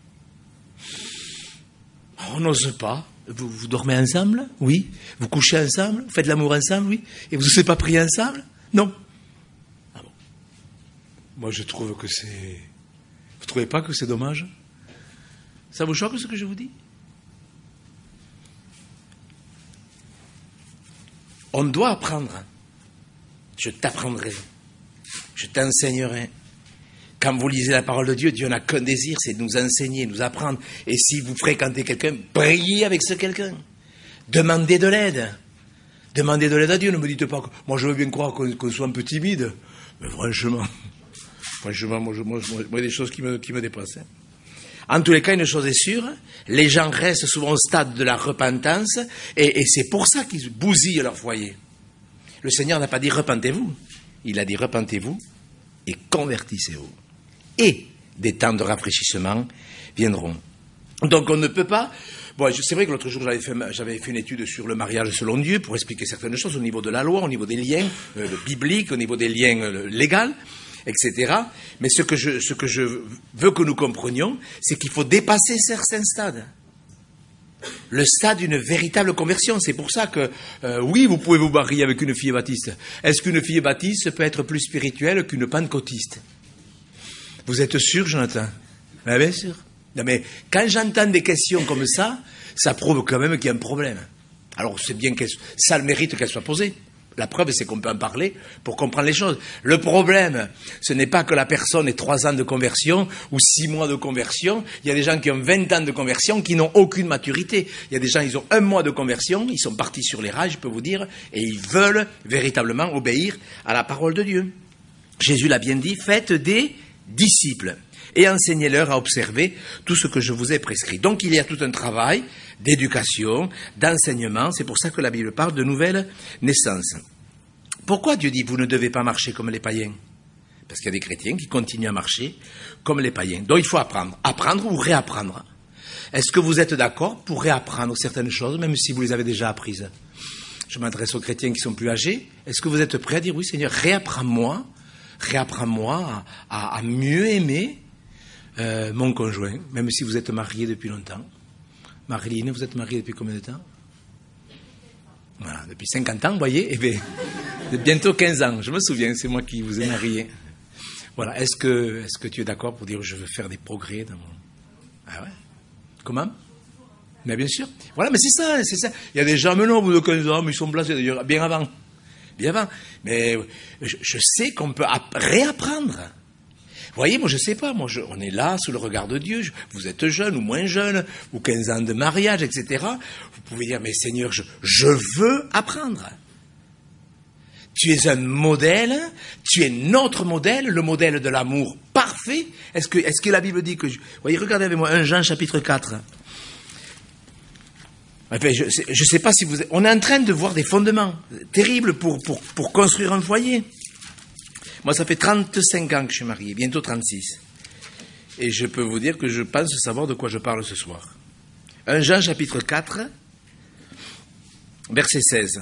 On n'ose pas. Vous dormez ensemble? Oui. Vous couchez ensemble? Vous faites l'amour ensemble? Oui. Et vous n'osez pas prier ensemble? Non. Ah bon. Moi, je trouve que c'est... Vous ne trouvez pas que c'est dommage? Ça vous choque ce que je vous dis? On doit apprendre. Je t'apprendrai. Je t'enseignerai. Quand vous lisez la parole de Dieu, Dieu n'a qu'un désir, c'est de nous enseigner, nous apprendre. Et si vous fréquentez quelqu'un, priez avec ce quelqu'un. Demandez de l'aide. Demandez de l'aide à Dieu. Ne me dites pas que moi je veux bien croire qu'on soit un peu timide. Mais franchement, moi il y a des choses qui me dépassent. En tous les cas, une chose est sûre, les gens restent souvent au stade de la repentance, et c'est pour ça qu'ils bousillent leur foyer. Le Seigneur n'a pas dit repentez-vous, il a dit repentez-vous et convertissez-vous. Et des temps de rafraîchissement viendront. Donc on ne peut pas... Bon, c'est vrai que l'autre jour j'avais fait une étude sur le mariage selon Dieu pour expliquer certaines choses au niveau de la loi, au niveau des liens bibliques, au niveau des liens légaux, etc. Mais ce que je veux que nous comprenions, c'est qu'il faut dépasser certains stades. Le stade d'une véritable conversion. C'est pour ça que, oui, vous pouvez vous marier avec une fille baptiste. Est-ce qu'une fille baptiste peut être plus spirituelle qu'une pentecôtiste? Vous êtes sûr, Jonathan? Ah, bien sûr. Non, mais quand j'entends des questions comme ça prouve quand même qu'il y a un problème. Alors c'est bien que ça le mérite qu'elle soit posée. La preuve, c'est qu'on peut en parler pour comprendre les choses. Le problème, ce n'est pas que la personne ait 3 ans de conversion ou 6 mois de conversion. Il y a des gens qui ont 20 ans de conversion qui n'ont aucune maturité. Il y a des gens, ils ont 1 mois de conversion, ils sont partis sur les rails, je peux vous dire, et ils veulent véritablement obéir à la parole de Dieu. Jésus l'a bien dit, faites des disciples et enseignez-leur à observer tout ce que je vous ai prescrit. Donc il y a tout un travail d'éducation, d'enseignement. C'est pour ça que la Bible parle de nouvelle naissance. Pourquoi Dieu dit vous ne devez pas marcher comme les païens? Parce qu'il y a des chrétiens qui continuent à marcher comme les païens. Donc il faut apprendre. Apprendre ou réapprendre. Est-ce que vous êtes d'accord pour réapprendre certaines choses, même si vous les avez déjà apprises? Je m'adresse aux chrétiens qui sont plus âgés. Est-ce que vous êtes prêts à dire oui Seigneur, réapprends-moi à mieux aimer mon conjoint, même si vous êtes marié depuis longtemps. Marilyn, vous êtes mariée depuis combien de temps? Voilà, depuis 50 ans, vous voyez, et bien, bientôt 15 ans, je me souviens, c'est moi qui vous ai marié. Voilà, est-ce que tu es d'accord pour dire je veux faire des progrès dans mon... Ah ouais? Comment? Mais bien sûr. Voilà, mais c'est ça. Il y a des gens, mais non, au bout de 15 ans, mais ils sont blasés d'ailleurs, bien avant. Mais je sais qu'on peut réapprendre. Vous voyez, moi je sais pas, on est là sous le regard de Dieu, vous êtes jeune ou moins jeune, ou 15 ans de mariage, etc. Vous pouvez dire, mais Seigneur, je veux apprendre. Tu es un modèle, tu es notre modèle, le modèle de l'amour parfait. Est-ce que la Bible dit que... Vous voyez, regardez avec moi, 1 Jean chapitre 4. Enfin, je ne sais pas si vous... On est en train de voir des fondements terribles pour construire un foyer. Moi, ça fait 35 ans que je suis marié, bientôt 36. Et je peux vous dire que je pense savoir de quoi je parle ce soir. 1 Jean chapitre 4, verset 16.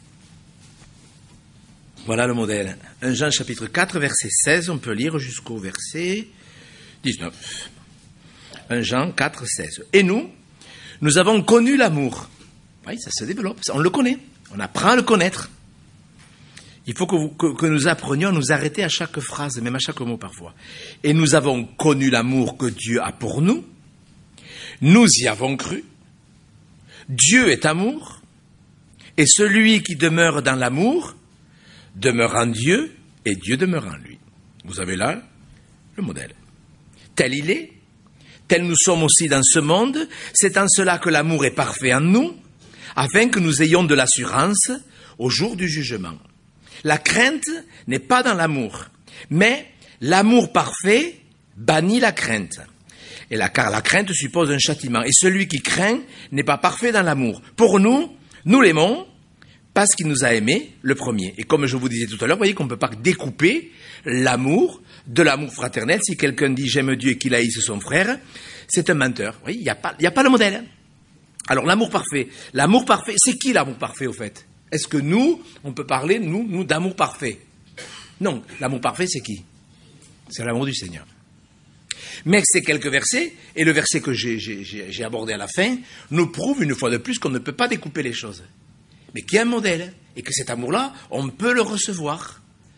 Voilà le modèle. 1 Jean chapitre 4, verset 16, on peut lire jusqu'au verset 19. 1 Jean 4, 16. Et nous avons connu l'amour. Oui, ça se développe, on le connaît, on apprend à le connaître. Il faut que nous apprenions à nous arrêter à chaque phrase, même à chaque mot parfois. Et nous avons connu l'amour que Dieu a pour nous. Nous y avons cru. Dieu est amour. Et celui qui demeure dans l'amour demeure en Dieu et Dieu demeure en lui. Vous avez là le modèle. Tel il est, tel nous sommes aussi dans ce monde. C'est en cela que l'amour est parfait en nous, afin que nous ayons de l'assurance au jour du jugement. La crainte n'est pas dans l'amour, mais L'amour parfait bannit la crainte. Car la crainte suppose un châtiment. Et celui qui craint n'est pas parfait dans l'amour. Pour nous, nous l'aimons parce qu'il nous a aimés le premier. Et comme je vous disais tout à l'heure, vous voyez qu'on ne peut pas découper l'amour de l'amour fraternel. Si quelqu'un dit « j'aime Dieu » et qu'il haïsse son frère, c'est un menteur. Oui, il n'y a pas le modèle. Alors l'amour parfait, c'est qui l'amour parfait au fait? Est-ce que nous, on peut parler, nous d'amour parfait? Non, l'amour parfait c'est qui? C'est l'amour du Seigneur. Mais ces quelques versets, et le verset que j'ai abordé à la fin, nous prouve une fois de plus qu'on ne peut pas découper les choses. Mais qu'il y a un modèle, et que cet amour-là, on peut le recevoir.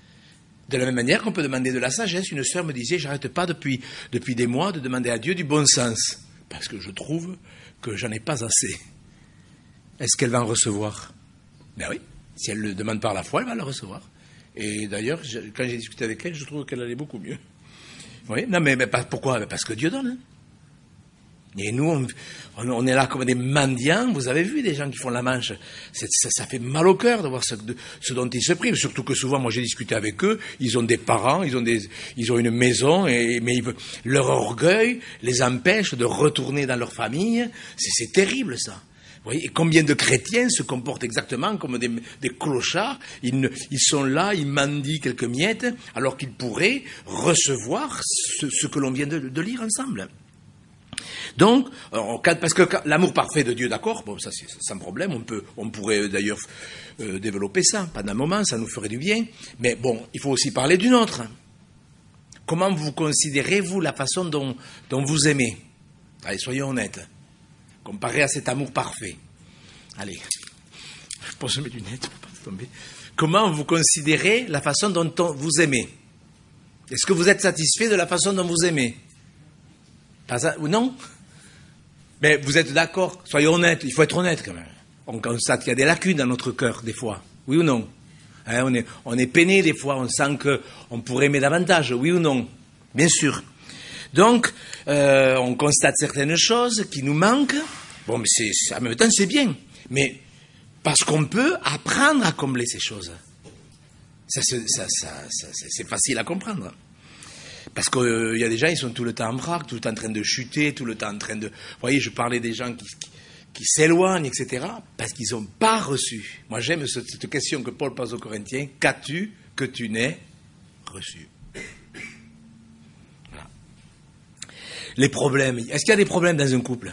De la même manière qu'on peut demander de la sagesse. Une sœur me disait, j'arrête pas depuis des mois de demander à Dieu du bon sens, parce que je trouve que j'en ai pas assez. Est-ce qu'elle va en recevoir? Ben oui, si elle le demande par la foi, elle va le recevoir. Et d'ailleurs, quand j'ai discuté avec elle, je trouve qu'elle allait beaucoup mieux. Oui, non, mais pourquoi? Parce que Dieu donne. Hein. Et nous, on est là comme des mendiants. Vous avez vu des gens qui font la manche. Ça fait mal au cœur de voir ce dont ils se privent. Surtout que souvent, moi j'ai discuté avec eux, ils ont des parents, ils ont une maison, mais leur orgueil les empêche de retourner dans leur famille. C'est terrible ça. Vous voyez, et combien de chrétiens se comportent exactement comme des clochards? Ils sont là, ils mendient quelques miettes, alors qu'ils pourraient recevoir ce que l'on vient de lire ensemble. Donc, parce que l'amour parfait de Dieu, d'accord, bon, ça c'est sans problème, on pourrait d'ailleurs développer ça pendant un moment, ça nous ferait du bien, mais bon, il faut aussi parler d'une autre. Comment vous considérez-vous la façon dont vous aimez? Allez, soyons honnêtes. Comparé à cet amour parfait. Allez, je pose mes lunettes pour pas tomber. Comment vous considérez la façon dont vous aimez? Est-ce que vous êtes satisfait de la façon dont vous aimez? Ou non? Mais vous êtes d'accord? Soyons honnêtes, il faut être honnête quand même. On constate qu'il y a des lacunes dans notre cœur, des fois. Oui ou non? Hein, on est peiné des fois, on sent qu'on pourrait aimer davantage. Oui ou non? Bien sûr. Donc, on constate certaines choses qui nous manquent. Bon, mais en même temps, c'est bien. Mais parce qu'on peut apprendre à combler ces choses. C'est facile à comprendre. Parce qu'il y a des gens, ils sont tout le temps en vrac, tout le temps en train de chuter, tout le temps en train de... Vous voyez, je parlais des gens qui s'éloignent, etc., parce qu'ils n'ont pas reçu. Moi, j'aime cette question que Paul pose aux Corinthiens. Qu'as-tu que tu n'aies reçu? Voilà. Les problèmes. Est-ce qu'il y a des problèmes dans un couple?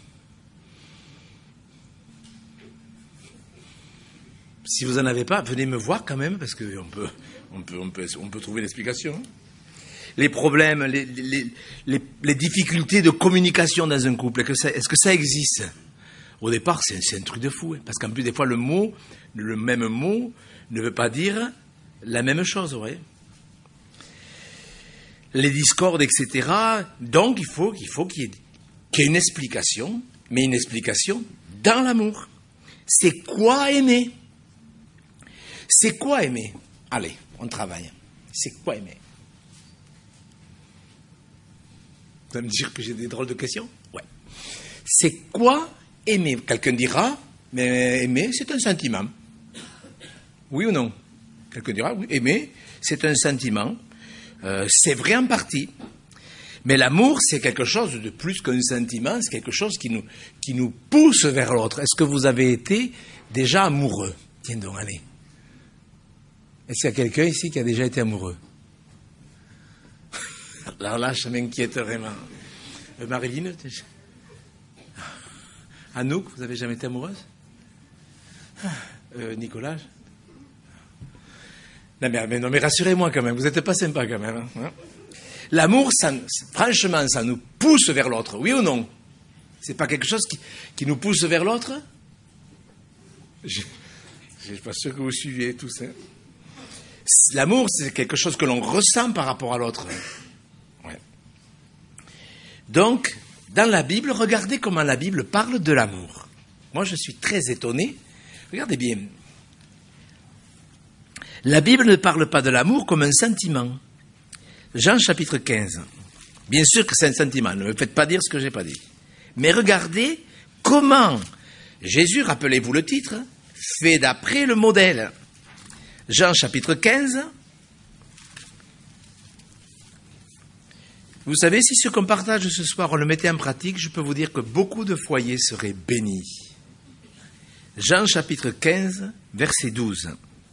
Si vous n'en avez pas, venez me voir quand même, parce qu'on peut trouver l'explication. Les problèmes, les difficultés de communication dans un couple, est-ce que ça existe? Au départ, c'est un truc de fou, hein, parce qu'en plus, des fois, le même mot ne veut pas dire la même chose, vous voyez. Les discordes, etc. Donc, il faut qu'il y ait une explication, mais une explication dans l'amour. C'est quoi aimer? C'est quoi aimer? Allez, on travaille. C'est quoi aimer? Vous allez me dire que j'ai des drôles de questions? Ouais. C'est quoi aimer? Quelqu'un dira, mais aimer, c'est un sentiment. Oui ou non? Quelqu'un dira, oui, aimer, c'est un sentiment. C'est vrai en partie. Mais l'amour, c'est quelque chose de plus qu'un sentiment, c'est quelque chose qui nous pousse vers l'autre. Est-ce que vous avez été déjà amoureux? Tiens donc, allez. Est-ce qu'il y a quelqu'un ici qui a déjà été amoureux? Alors là, ça m'inquiète vraiment. Marilyn, Anouk, vous n'avez jamais été amoureuse? Nicolas? Non mais rassurez-moi quand même, vous n'êtes pas sympa quand même. Hein? L'amour, franchement, ça nous pousse vers l'autre, oui ou non? C'est pas quelque chose qui nous pousse vers l'autre? Je ne suis pas sûr que vous suiviez tout ça. L'amour, c'est quelque chose que l'on ressent par rapport à l'autre. Ouais. Donc, dans la Bible, regardez comment la Bible parle de l'amour. Moi, je suis très étonné. Regardez bien. La Bible ne parle pas de l'amour comme un sentiment. Jean chapitre 15. Bien sûr que c'est un sentiment, ne me faites pas dire ce que je n'ai pas dit. Mais regardez comment Jésus, rappelez-vous le titre, fait d'après le modèle. Jean chapitre 15. Vous savez, si ce qu'on partage ce soir, on le mettait en pratique, je peux vous dire que beaucoup de foyers seraient bénis. Jean chapitre 15, verset 12.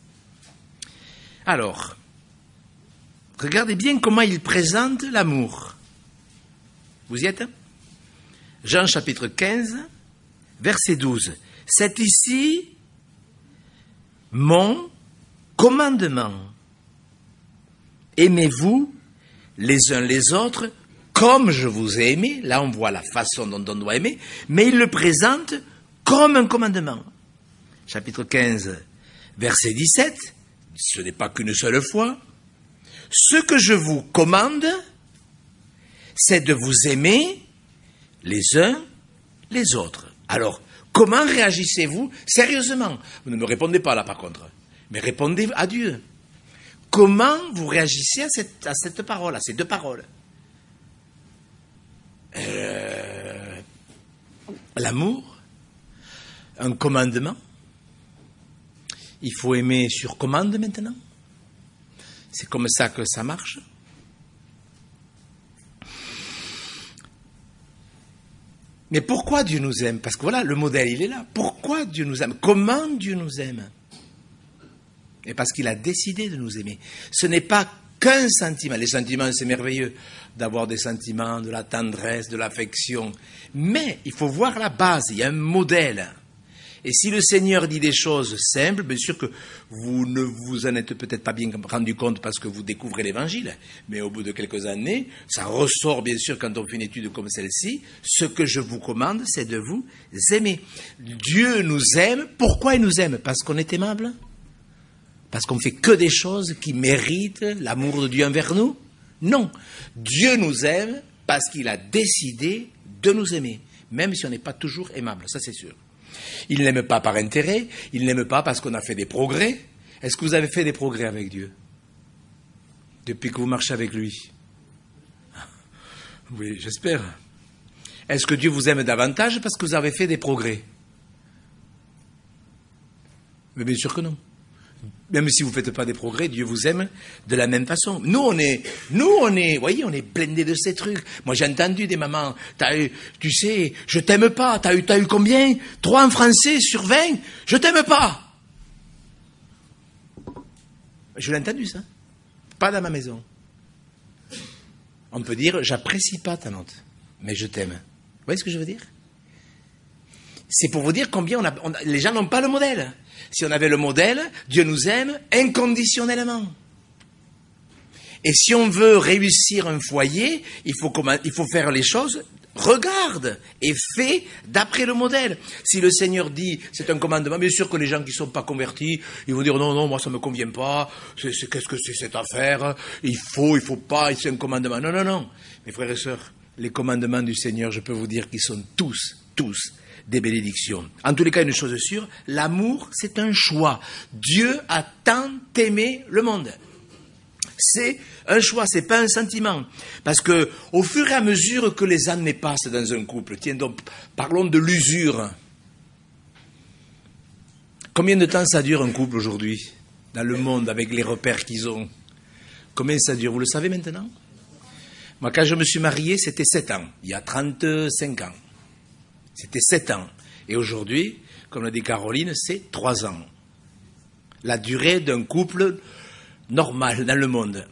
Alors, regardez bien comment il présente l'amour. Vous y êtes? Jean chapitre 15, verset 12. C'est ici mon commandement. Aimez-vous les uns les autres comme je vous ai aimé. Là, on voit la façon dont on doit aimer, mais il le présente comme un commandement. Chapitre 15, verset 17. Ce n'est pas qu'une seule fois. Ce que je vous commande, c'est de vous aimer les uns les autres. Alors, comment réagissez-vous sérieusement? Vous ne me répondez pas là par contre, mais répondez à Dieu. Comment vous réagissez à cette parole, à ces deux paroles? L'amour, un commandement. Il faut aimer sur commande maintenant. C'est comme ça que ça marche. Mais pourquoi Dieu nous aime? Parce que voilà, le modèle, il est là. Pourquoi Dieu nous aime? Comment Dieu nous aime? Et parce qu'il a décidé de nous aimer. Ce n'est pas qu'un sentiment. Les sentiments, c'est merveilleux d'avoir des sentiments, de la tendresse, de l'affection. Mais il faut voir la base, il y a un modèle. Et si le Seigneur dit des choses simples, bien sûr que vous ne vous en êtes peut-être pas bien rendu compte parce que vous découvrez l'Évangile, mais au bout de quelques années, ça ressort bien sûr quand on fait une étude comme celle-ci. Ce que je vous commande, c'est de vous aimer. Dieu nous aime. Pourquoi il nous aime? Parce qu'on est aimable? Parce qu'on ne fait que des choses qui méritent l'amour de Dieu envers nous? Non. Dieu nous aime parce qu'il a décidé de nous aimer, même si on n'est pas toujours aimable, ça c'est sûr. Il n'aime pas par intérêt, il n'aime pas parce qu'on a fait des progrès. Est-ce que vous avez fait des progrès avec Dieu depuis que vous marchez avec lui? Oui, j'espère. Est-ce que Dieu vous aime davantage parce que vous avez fait des progrès? Mais bien sûr que non. Même si vous ne faites pas des progrès, Dieu vous aime de la même façon. Nous, on est, voyez, on est blindés de ces trucs. Moi, j'ai entendu des mamans, tu sais, je t'aime pas. T'as eu combien? 3 en français sur 20? Je t'aime pas. Je l'ai entendu, ça. Pas dans ma maison. On peut dire, j'apprécie pas ta note, mais je t'aime. Vous voyez ce que je veux dire? C'est pour vous dire combien les gens n'ont pas le modèle. Si on avait le modèle, Dieu nous aime inconditionnellement. Et si on veut réussir un foyer, il faut faire les choses, regarde et fais d'après le modèle. Si le Seigneur dit, c'est un commandement, bien sûr que les gens qui ne sont pas convertis, ils vont dire, non, moi ça ne me convient pas, qu'est-ce que c'est cette affaire? Il faut pas, c'est un commandement. Non. Mes frères et sœurs, les commandements du Seigneur, je peux vous dire qu'ils sont tous des bénédictions. En tous les cas, une chose sûre, l'amour, c'est un choix. Dieu a tant aimé le monde. C'est un choix, c'est pas un sentiment. Parce que, au fur et à mesure que les années passent dans un couple, tiens donc, parlons de l'usure. Combien de temps ça dure un couple aujourd'hui, dans le monde, avec les repères qu'ils ont? Combien ça dure? Vous le savez maintenant? Moi, quand je me suis marié, c'était 7 ans, il y a 35 ans. C'était 7 ans. Et aujourd'hui, comme l'a dit Caroline, c'est 3 ans. La durée d'un couple normal dans le monde.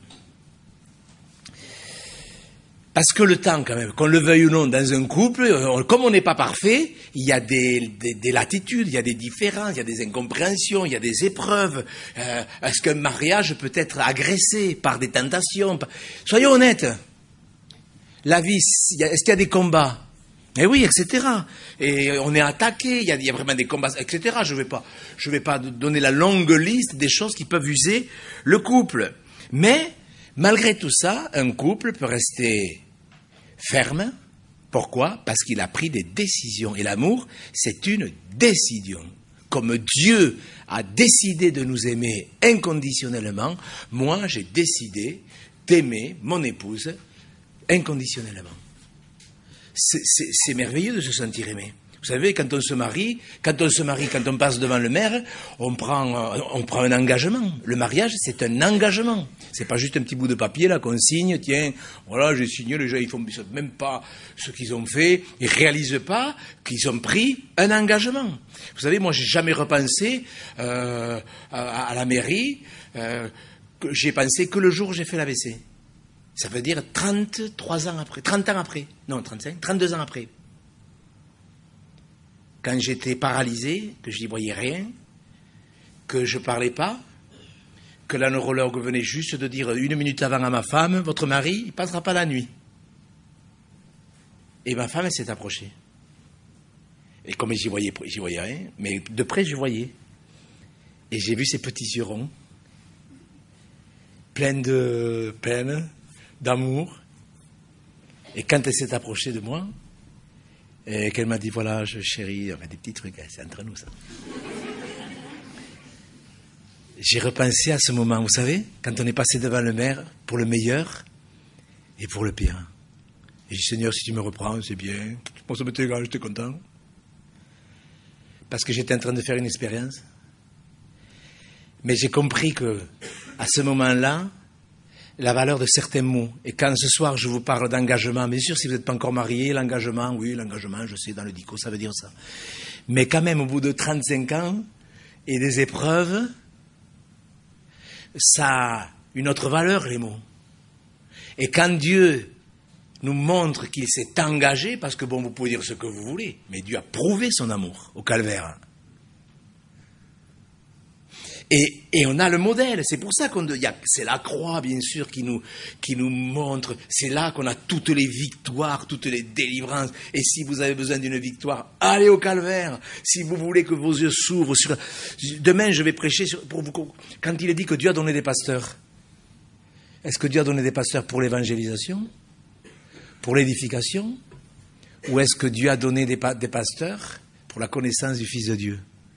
Parce que le temps, quand même, qu'on le veuille ou non, dans un couple, comme on n'est pas parfait, il y a des latitudes, il y a des différences, il y a des incompréhensions, il y a des épreuves. Est-ce qu'un mariage peut être agressé par des tentations? Soyons honnêtes. La vie, est-ce qu'il y a des combats? Eh oui, etc. Et on est attaqué, il y a vraiment des combats, etc. Je vais pas donner la longue liste des choses qui peuvent user le couple. Mais, malgré tout ça, un couple peut rester ferme. Pourquoi? Parce qu'il a pris des décisions. Et l'amour, c'est une décision. Comme Dieu a décidé de nous aimer inconditionnellement, moi, j'ai décidé d'aimer mon épouse inconditionnellement. C'est merveilleux de se sentir aimé. Vous savez, quand on se marie, quand on passe devant le maire, on prend un engagement. Le mariage, c'est un engagement. C'est pas juste un petit bout de papier là qu'on signe. Tiens, voilà, j'ai signé. Les gens, ils savent même pas ce qu'ils ont fait. Ils réalisent pas qu'ils ont pris un engagement. Vous savez, moi, j'ai jamais repensé à la mairie. J'ai pensé que le jour où j'ai fait l'AVC. Ça veut dire 33 ans après, 30 ans après. Non, 35, 32 ans après. Quand j'étais paralysé, que je n'y voyais rien, que je ne parlais pas, que la neurologue venait juste de dire 1 minute avant à ma femme, votre mari, il ne passera pas la nuit. Et ma femme, elle s'est approchée. Et comme j'y voyais rien, mais de près, je voyais. Et j'ai vu ses petits yeux ronds, pleins de peine, d'amour. Et quand elle s'est approchée de moi, et qu'elle m'a dit, voilà, chérie, enfin, des petits trucs, c'est entre nous, ça. J'ai repensé à ce moment, vous savez, quand on est passé devant le maire, pour le meilleur et pour le pire. Et j'ai dit, Seigneur, si tu me reprends, c'est bien. Moi, ça m'était égal, j'étais content. Parce que j'étais en train de faire une expérience. Mais j'ai compris que, à ce moment-là, la valeur de certains mots. Et quand ce soir je vous parle d'engagement, bien sûr si vous n'êtes pas encore marié, l'engagement, oui, l'engagement, je sais, dans le dico, ça veut dire ça. Mais quand même, au bout de 35 ans et des épreuves, ça a une autre valeur, les mots. Et quand Dieu nous montre qu'il s'est engagé, parce que bon, vous pouvez dire ce que vous voulez, mais Dieu a prouvé son amour au calvaire. Et on a le modèle, c'est pour ça c'est la croix, bien sûr, qui nous montre, c'est là qu'on a toutes les victoires, toutes les délivrances. Et si vous avez besoin d'une victoire, allez au calvaire. Si vous voulez que vos yeux s'ouvrent demain, je vais prêcher pour vous. Quand il est dit que Dieu a donné des pasteurs, est-ce que Dieu a donné des pasteurs pour l'évangélisation, pour l'édification, ou est-ce que Dieu a donné des pasteurs pour la connaissance du Fils de Dieu?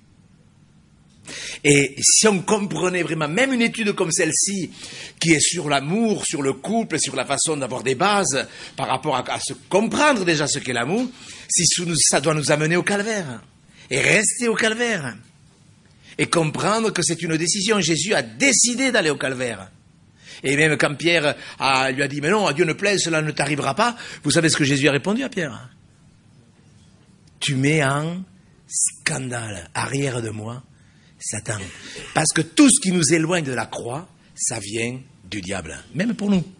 Et si on comprenait vraiment, même une étude comme celle-ci, qui est sur l'amour, sur le couple, sur la façon d'avoir des bases, par rapport à se comprendre déjà ce qu'est l'amour, si ça doit nous amener au calvaire, et rester au calvaire, et comprendre que c'est une décision. Jésus a décidé d'aller au calvaire. Et même quand Pierre lui a dit, mais non, à Dieu ne plaise, cela ne t'arrivera pas, vous savez ce que Jésus a répondu à Pierre? Tu mets en scandale, arrière de moi, Satan. Parce que tout ce qui nous éloigne de la croix, ça vient du diable. Même pour nous.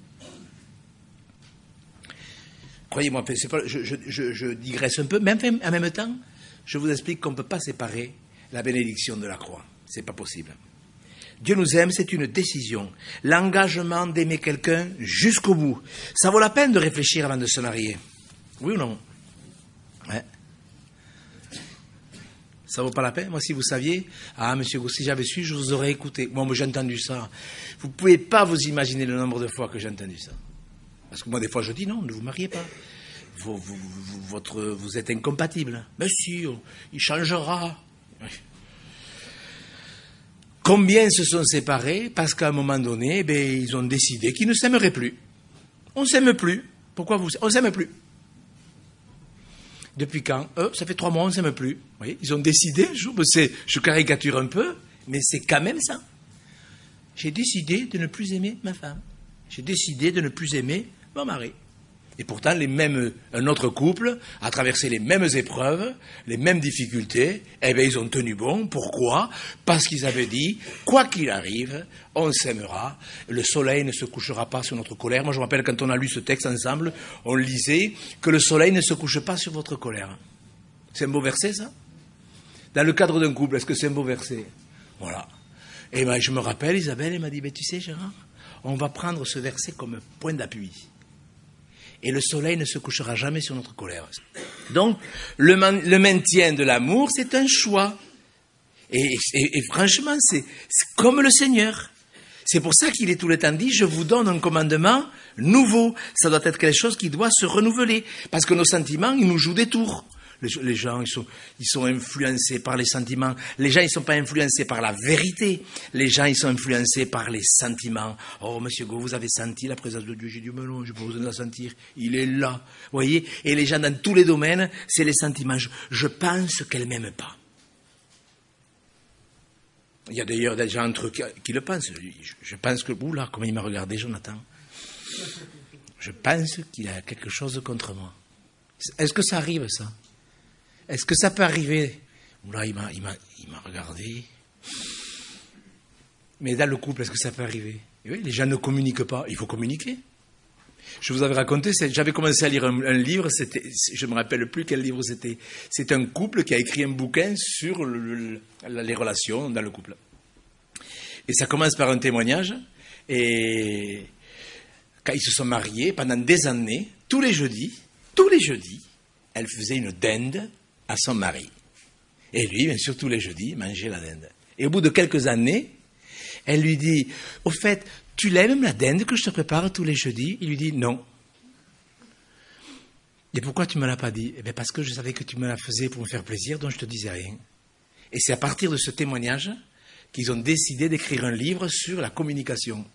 Croyez-moi, je digresse un peu, mais en même temps, je vous explique qu'on ne peut pas séparer la bénédiction de la croix. Ce n'est pas possible. Dieu nous aime, c'est une décision. L'engagement d'aimer quelqu'un jusqu'au bout. Ça vaut la peine de réfléchir avant de se marier. Oui ou non? Ouais. Ça vaut pas la peine? Moi, si vous saviez, monsieur Gou, si j'avais su, je vous aurais écouté. Moi, j'ai entendu ça. Vous ne pouvez pas vous imaginer le nombre de fois que j'ai entendu ça. Parce que moi, des fois, je dis non, ne vous mariez pas. Vous êtes incompatibles. Mais si, il changera. Oui. Combien se sont séparés parce qu'à un moment donné, ils ont décidé qu'ils ne s'aimeraient plus. On ne s'aime plus. Pourquoi on ne s'aime plus? Depuis quand? Ça fait 3 mois, on ne s'aime plus. Vous voyez, ils ont décidé, je caricature un peu, mais c'est quand même ça. J'ai décidé de ne plus aimer ma femme. J'ai décidé de ne plus aimer mon mari. Et pourtant, un autre couple a traversé les mêmes épreuves, les mêmes difficultés, ils ont tenu bon. Pourquoi? Parce qu'ils avaient dit, quoi qu'il arrive, on s'aimera, le soleil ne se couchera pas sur notre colère. Moi, je me rappelle quand on a lu ce texte ensemble, on lisait que le soleil ne se couche pas sur votre colère. C'est un beau verset, ça? Dans le cadre d'un couple, est-ce que c'est un beau verset? Voilà. Et je me rappelle, Isabelle, elle m'a dit, tu sais, Gérard, on va prendre ce verset comme point d'appui. Et le soleil ne se couchera jamais sur notre colère. Donc, le maintien de l'amour, c'est un choix. Et franchement, c'est comme le Seigneur. C'est pour ça qu'il est tout le temps dit, je vous donne un commandement nouveau. Ça doit être quelque chose qui doit se renouveler. Parce que nos sentiments, ils nous jouent des tours. Les gens, ils sont influencés par les sentiments. Les gens, ils sont pas influencés par la vérité. Les gens, ils sont influencés par les sentiments. Oh, monsieur Go, vous avez senti la présence de Dieu? J'ai dit, mais non, j'ai pas besoin de la sentir. Il est là. Vous voyez? Et les gens, dans tous les domaines, c'est les sentiments. Je pense qu'elle m'aime pas. Il y a d'ailleurs des gens entre eux qui le pensent. Je pense que, oula, comment il m'a regardé, Jonathan. Je pense qu'il a quelque chose contre moi. Est-ce que ça arrive, ça? Est-ce que ça peut arriver? Oula, il m'a regardé. Mais dans le couple, est-ce que ça peut arriver? Et oui, les gens ne communiquent pas. Il faut communiquer. Je vous avais raconté, j'avais commencé à lire un livre, je ne me rappelle plus quel livre c'était. C'est un couple qui a écrit un bouquin sur les relations dans le couple. Et ça commence par un témoignage. Et quand ils se sont mariés, pendant des années, tous les jeudis, elle faisait une dinde à son mari. Et lui, bien sûr, tous les jeudis, mangeait la dinde. Et au bout de quelques années, elle lui dit, au fait, tu l'aimes la dinde que je te prépare tous les jeudis? Il lui dit non. Et pourquoi tu ne me l'as pas dit? Eh bien parce que je savais que tu me la faisais pour me faire plaisir, donc je ne te disais rien. Et c'est à partir de ce témoignage qu'ils ont décidé d'écrire un livre sur la communication.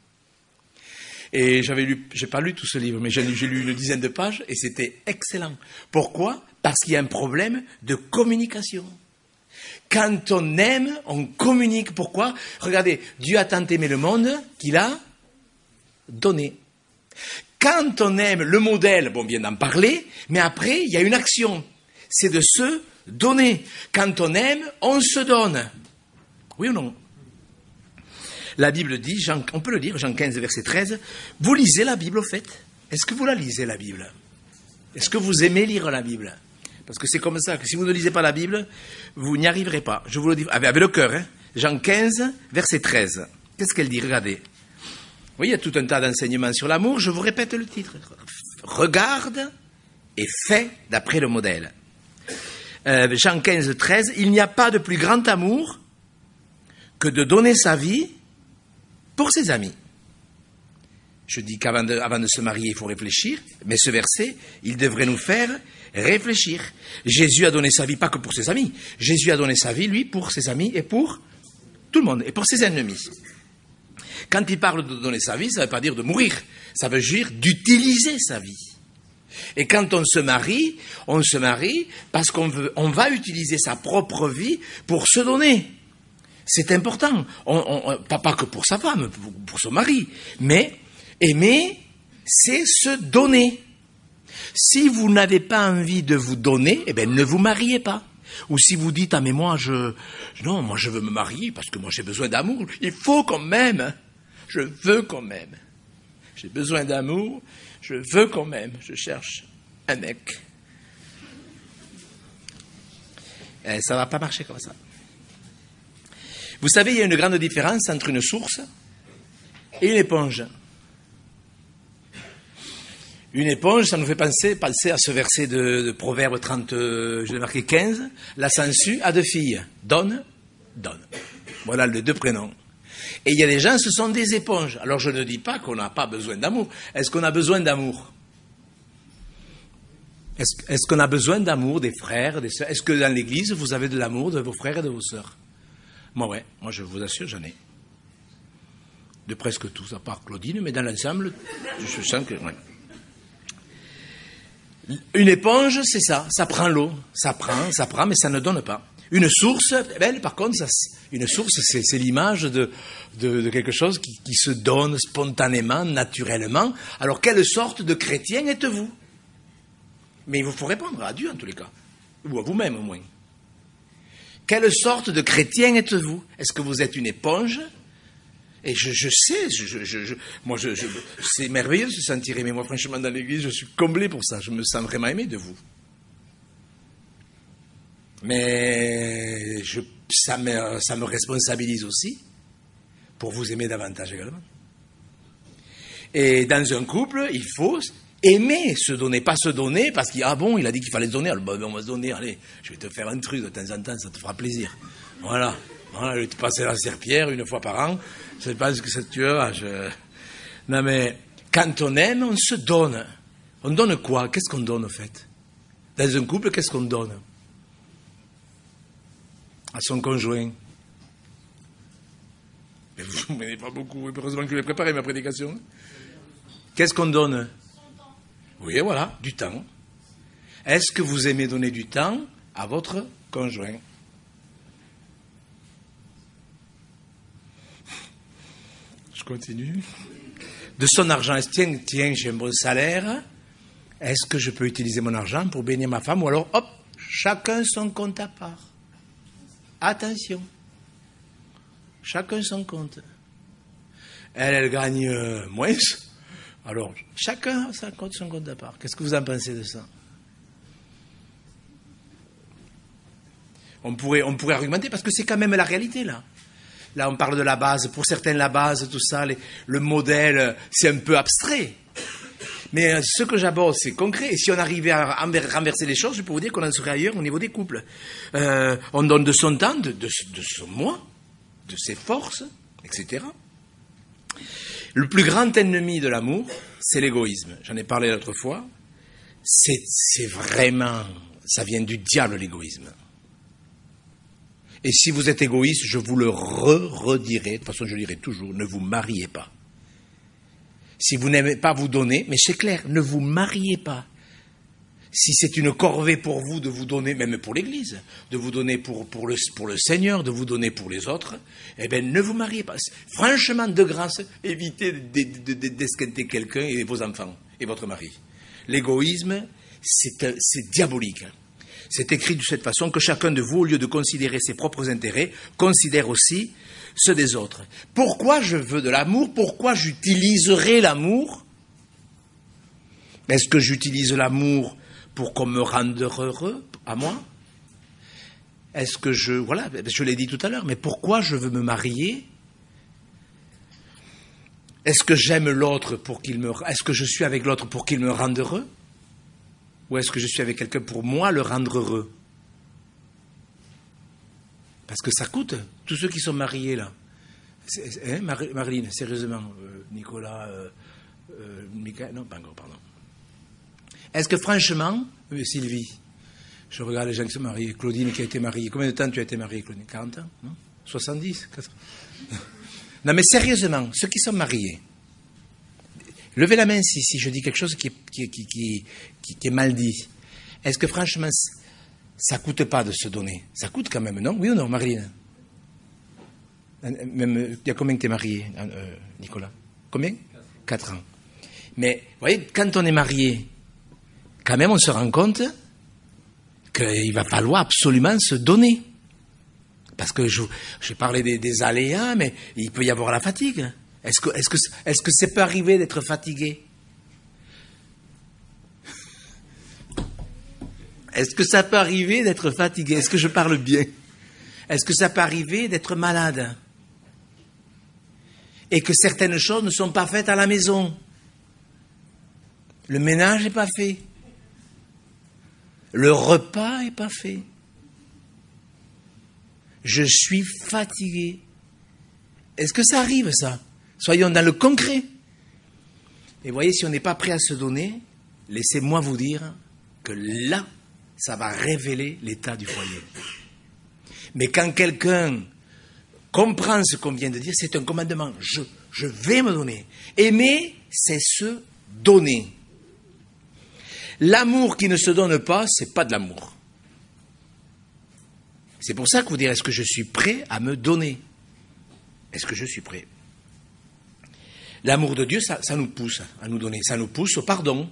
Et j'ai pas lu tout ce livre, mais j'ai lu une dizaine de pages et c'était excellent. Pourquoi? Parce qu'il y a un problème de communication. Quand on aime, on communique. Pourquoi? Regardez, Dieu a tant aimé le monde qu'il a donné. Quand on aime le modèle, bon, on vient d'en parler, mais après, il y a une action. C'est de se donner. Quand on aime, on se donne. Oui ou non? La Bible dit, on peut le lire, Jean 15, verset 13, vous lisez la Bible au fait? Est-ce que vous la lisez, la Bible? Est-ce que vous aimez lire la Bible? Parce que c'est comme ça, que si vous ne lisez pas la Bible, vous n'y arriverez pas. Je vous le dis, avec le cœur, hein. Jean 15, verset 13. Qu'est-ce qu'elle dit? Regardez. Vous voyez, il y a tout un tas d'enseignements sur l'amour, je vous répète le titre. Regarde et fais d'après le modèle. Jean 15, 13, il n'y a pas de plus grand amour que de donner sa vie pour ses amis. Je dis qu'avant de se marier, il faut réfléchir, mais ce verset, il devrait nous faire réfléchir. Jésus a donné sa vie pas que pour ses amis. Jésus a donné sa vie, lui, pour ses amis et pour tout le monde, et pour ses ennemis. Quand il parle de donner sa vie, ça ne veut pas dire de mourir, ça veut dire d'utiliser sa vie. Et quand on se marie parce on va utiliser sa propre vie pour se donner. C'est important. Pas que pour sa femme, pour son mari. Mais aimer, c'est se donner. Si vous n'avez pas envie de vous donner, eh bien, ne vous mariez pas. Ou si vous dites, ah, mais moi, je veux me marier parce que moi, j'ai besoin d'amour. Il faut qu'on m'aime. Je veux qu'on m'aime. J'ai besoin d'amour. Je veux qu'on m'aime. Je cherche un mec. Et ça ne va pas marcher comme ça. Vous savez, il y a une grande différence entre une source et une éponge. Une éponge, ça nous fait penser à ce verset de Proverbe 30, je l'ai marqué 15. La sangsue a deux filles. Donne, donne. Voilà les deux prénoms. Et il y a des gens, ce sont des éponges. Alors je ne dis pas qu'on n'a pas besoin d'amour. Est-ce qu'on a besoin d'amour? Est-ce qu'on a besoin d'amour des frères, des sœurs? Est-ce que dans l'église, vous avez de l'amour de vos frères et de vos sœurs? Moi, ouais. Moi, je vous assure, j'en ai. De presque tous, à part Claudine, mais dans l'ensemble, je sens que... Ouais. Une éponge, c'est ça. Ça prend l'eau. Ça prend, mais ça ne donne pas. Une source, elle, par contre, une source, c'est l'image de quelque chose qui se donne spontanément, naturellement. Alors, quelle sorte de chrétien êtes-vous? Mais il vous faut répondre à Dieu, en tous les cas. Ou à vous-même, au moins. Quelle sorte de chrétien êtes-vous? Est-ce que vous êtes une éponge? Et je sais, c'est merveilleux de se sentir aimé. Moi, franchement, dans l'église, je suis comblé pour ça. Je me sens vraiment aimé de vous. Mais ça me responsabilise aussi pour vous aimer davantage également. Et dans un couple, il faut aimer se donner, pas se donner parce qu'il il a dit qu'il fallait se donner, alors on va se donner, allez, je vais te faire un truc de temps en temps, ça te fera plaisir. Voilà, je vais te passer la serpillière une fois par an, je pense que ça te tuera. Non mais, quand on aime, on se donne. On donne quoi? Qu'est-ce qu'on donne au fait? Dans un couple, qu'est-ce qu'on donne? à son conjoint. Mais vous ne m'aidez pas beaucoup, heureusement que je l'ai préparé ma prédication. Qu'est-ce qu'on donne? Oui, voilà, du temps. Est-ce que vous aimez donner du temps à votre conjoint? Je continue. De son argent, tiens, j'ai un bon salaire. Est-ce que je peux utiliser mon argent pour bénir ma femme? Ou alors, hop, chacun son compte à part. Attention. Chacun son compte. Elle gagne moins. Alors, chacun son compte à part. Qu'est-ce que vous en pensez de ça? On pourrait argumenter, parce que c'est quand même la réalité, là. Là, on parle de la base. Pour certains, la base, tout ça, le modèle, c'est un peu abstrait. Mais ce que j'aborde, c'est concret. Et si on arrivait à renverser les choses, je peux vous dire qu'on en serait ailleurs au niveau des couples. On donne de son temps, de son moi, de ses forces, etc. Le plus grand ennemi de l'amour, c'est l'égoïsme. J'en ai parlé l'autre fois. C'est vraiment... Ça vient du diable, l'égoïsme. Et si vous êtes égoïste, je vous le redirai. De toute façon, je le dirai toujours, ne vous mariez pas. Si vous n'aimez pas vous donner, mais c'est clair, ne vous mariez pas. Si c'est une corvée pour vous de vous donner, même pour l'Église, de vous donner pour le Seigneur, de vous donner pour les autres, eh bien, ne vous mariez pas. Franchement, de grâce, évitez d'esquinter quelqu'un et vos enfants et votre mari. L'égoïsme, c'est diabolique. C'est écrit de cette façon que chacun de vous, au lieu de considérer ses propres intérêts, considère aussi ceux des autres. Pourquoi je veux de l'amour? Pourquoi j'utiliserai l'amour? Est-ce que j'utilise l'amour pour qu'on me rende heureux, à moi? Est-ce que je l'ai dit tout à l'heure, mais pourquoi je veux me marier? Est-ce que j'aime l'autre est-ce que je suis avec l'autre pour qu'il me rende heureux? Ou est-ce que je suis avec quelqu'un pour moi le rendre heureux? Parce que ça coûte, tous ceux qui sont mariés là. Marilyn, sérieusement, Nicolas, Michael, non, pas encore, pardon. Est-ce que franchement, Sylvie, je regarde les gens qui sont mariés, Claudine qui a été mariée, combien de temps tu as été mariée, Claudine? 40 ans, non? 70? 80. Non mais sérieusement, ceux qui sont mariés, levez la main si je dis quelque chose qui est mal dit. Est-ce que franchement, ça coûte pas de se donner? Ça coûte quand même, non? Oui ou non, Marilyn? Même, il y a combien que tu es marié, Nicolas? Combien? 4 ans. Mais, vous voyez, quand on est marié, quand même, on se rend compte qu'il va falloir absolument se donner. Parce que j'ai parlé des aléas, mais il peut y avoir la fatigue. Est-ce que ça peut arriver d'être fatigué? Est-ce que ça peut arriver d'être fatigué? Est-ce que je parle bien? Est-ce que ça peut arriver d'être malade? Et que certaines choses ne sont pas faites à la maison? Le ménage n'est pas fait. Le repas n'est pas fait. Je suis fatigué. Est-ce que ça arrive, ça? Soyons dans le concret. Et voyez, si on n'est pas prêt à se donner, laissez-moi vous dire que là, ça va révéler l'état du foyer. Mais quand quelqu'un comprend ce qu'on vient de dire, c'est un commandement. Je vais me donner. Aimer, c'est se donner. L'amour qui ne se donne pas, c'est pas de l'amour. C'est pour ça que vous direz, est-ce que je suis prêt à me donner? Est-ce que je suis prêt? L'amour de Dieu, ça nous pousse à nous donner. Ça nous pousse au pardon.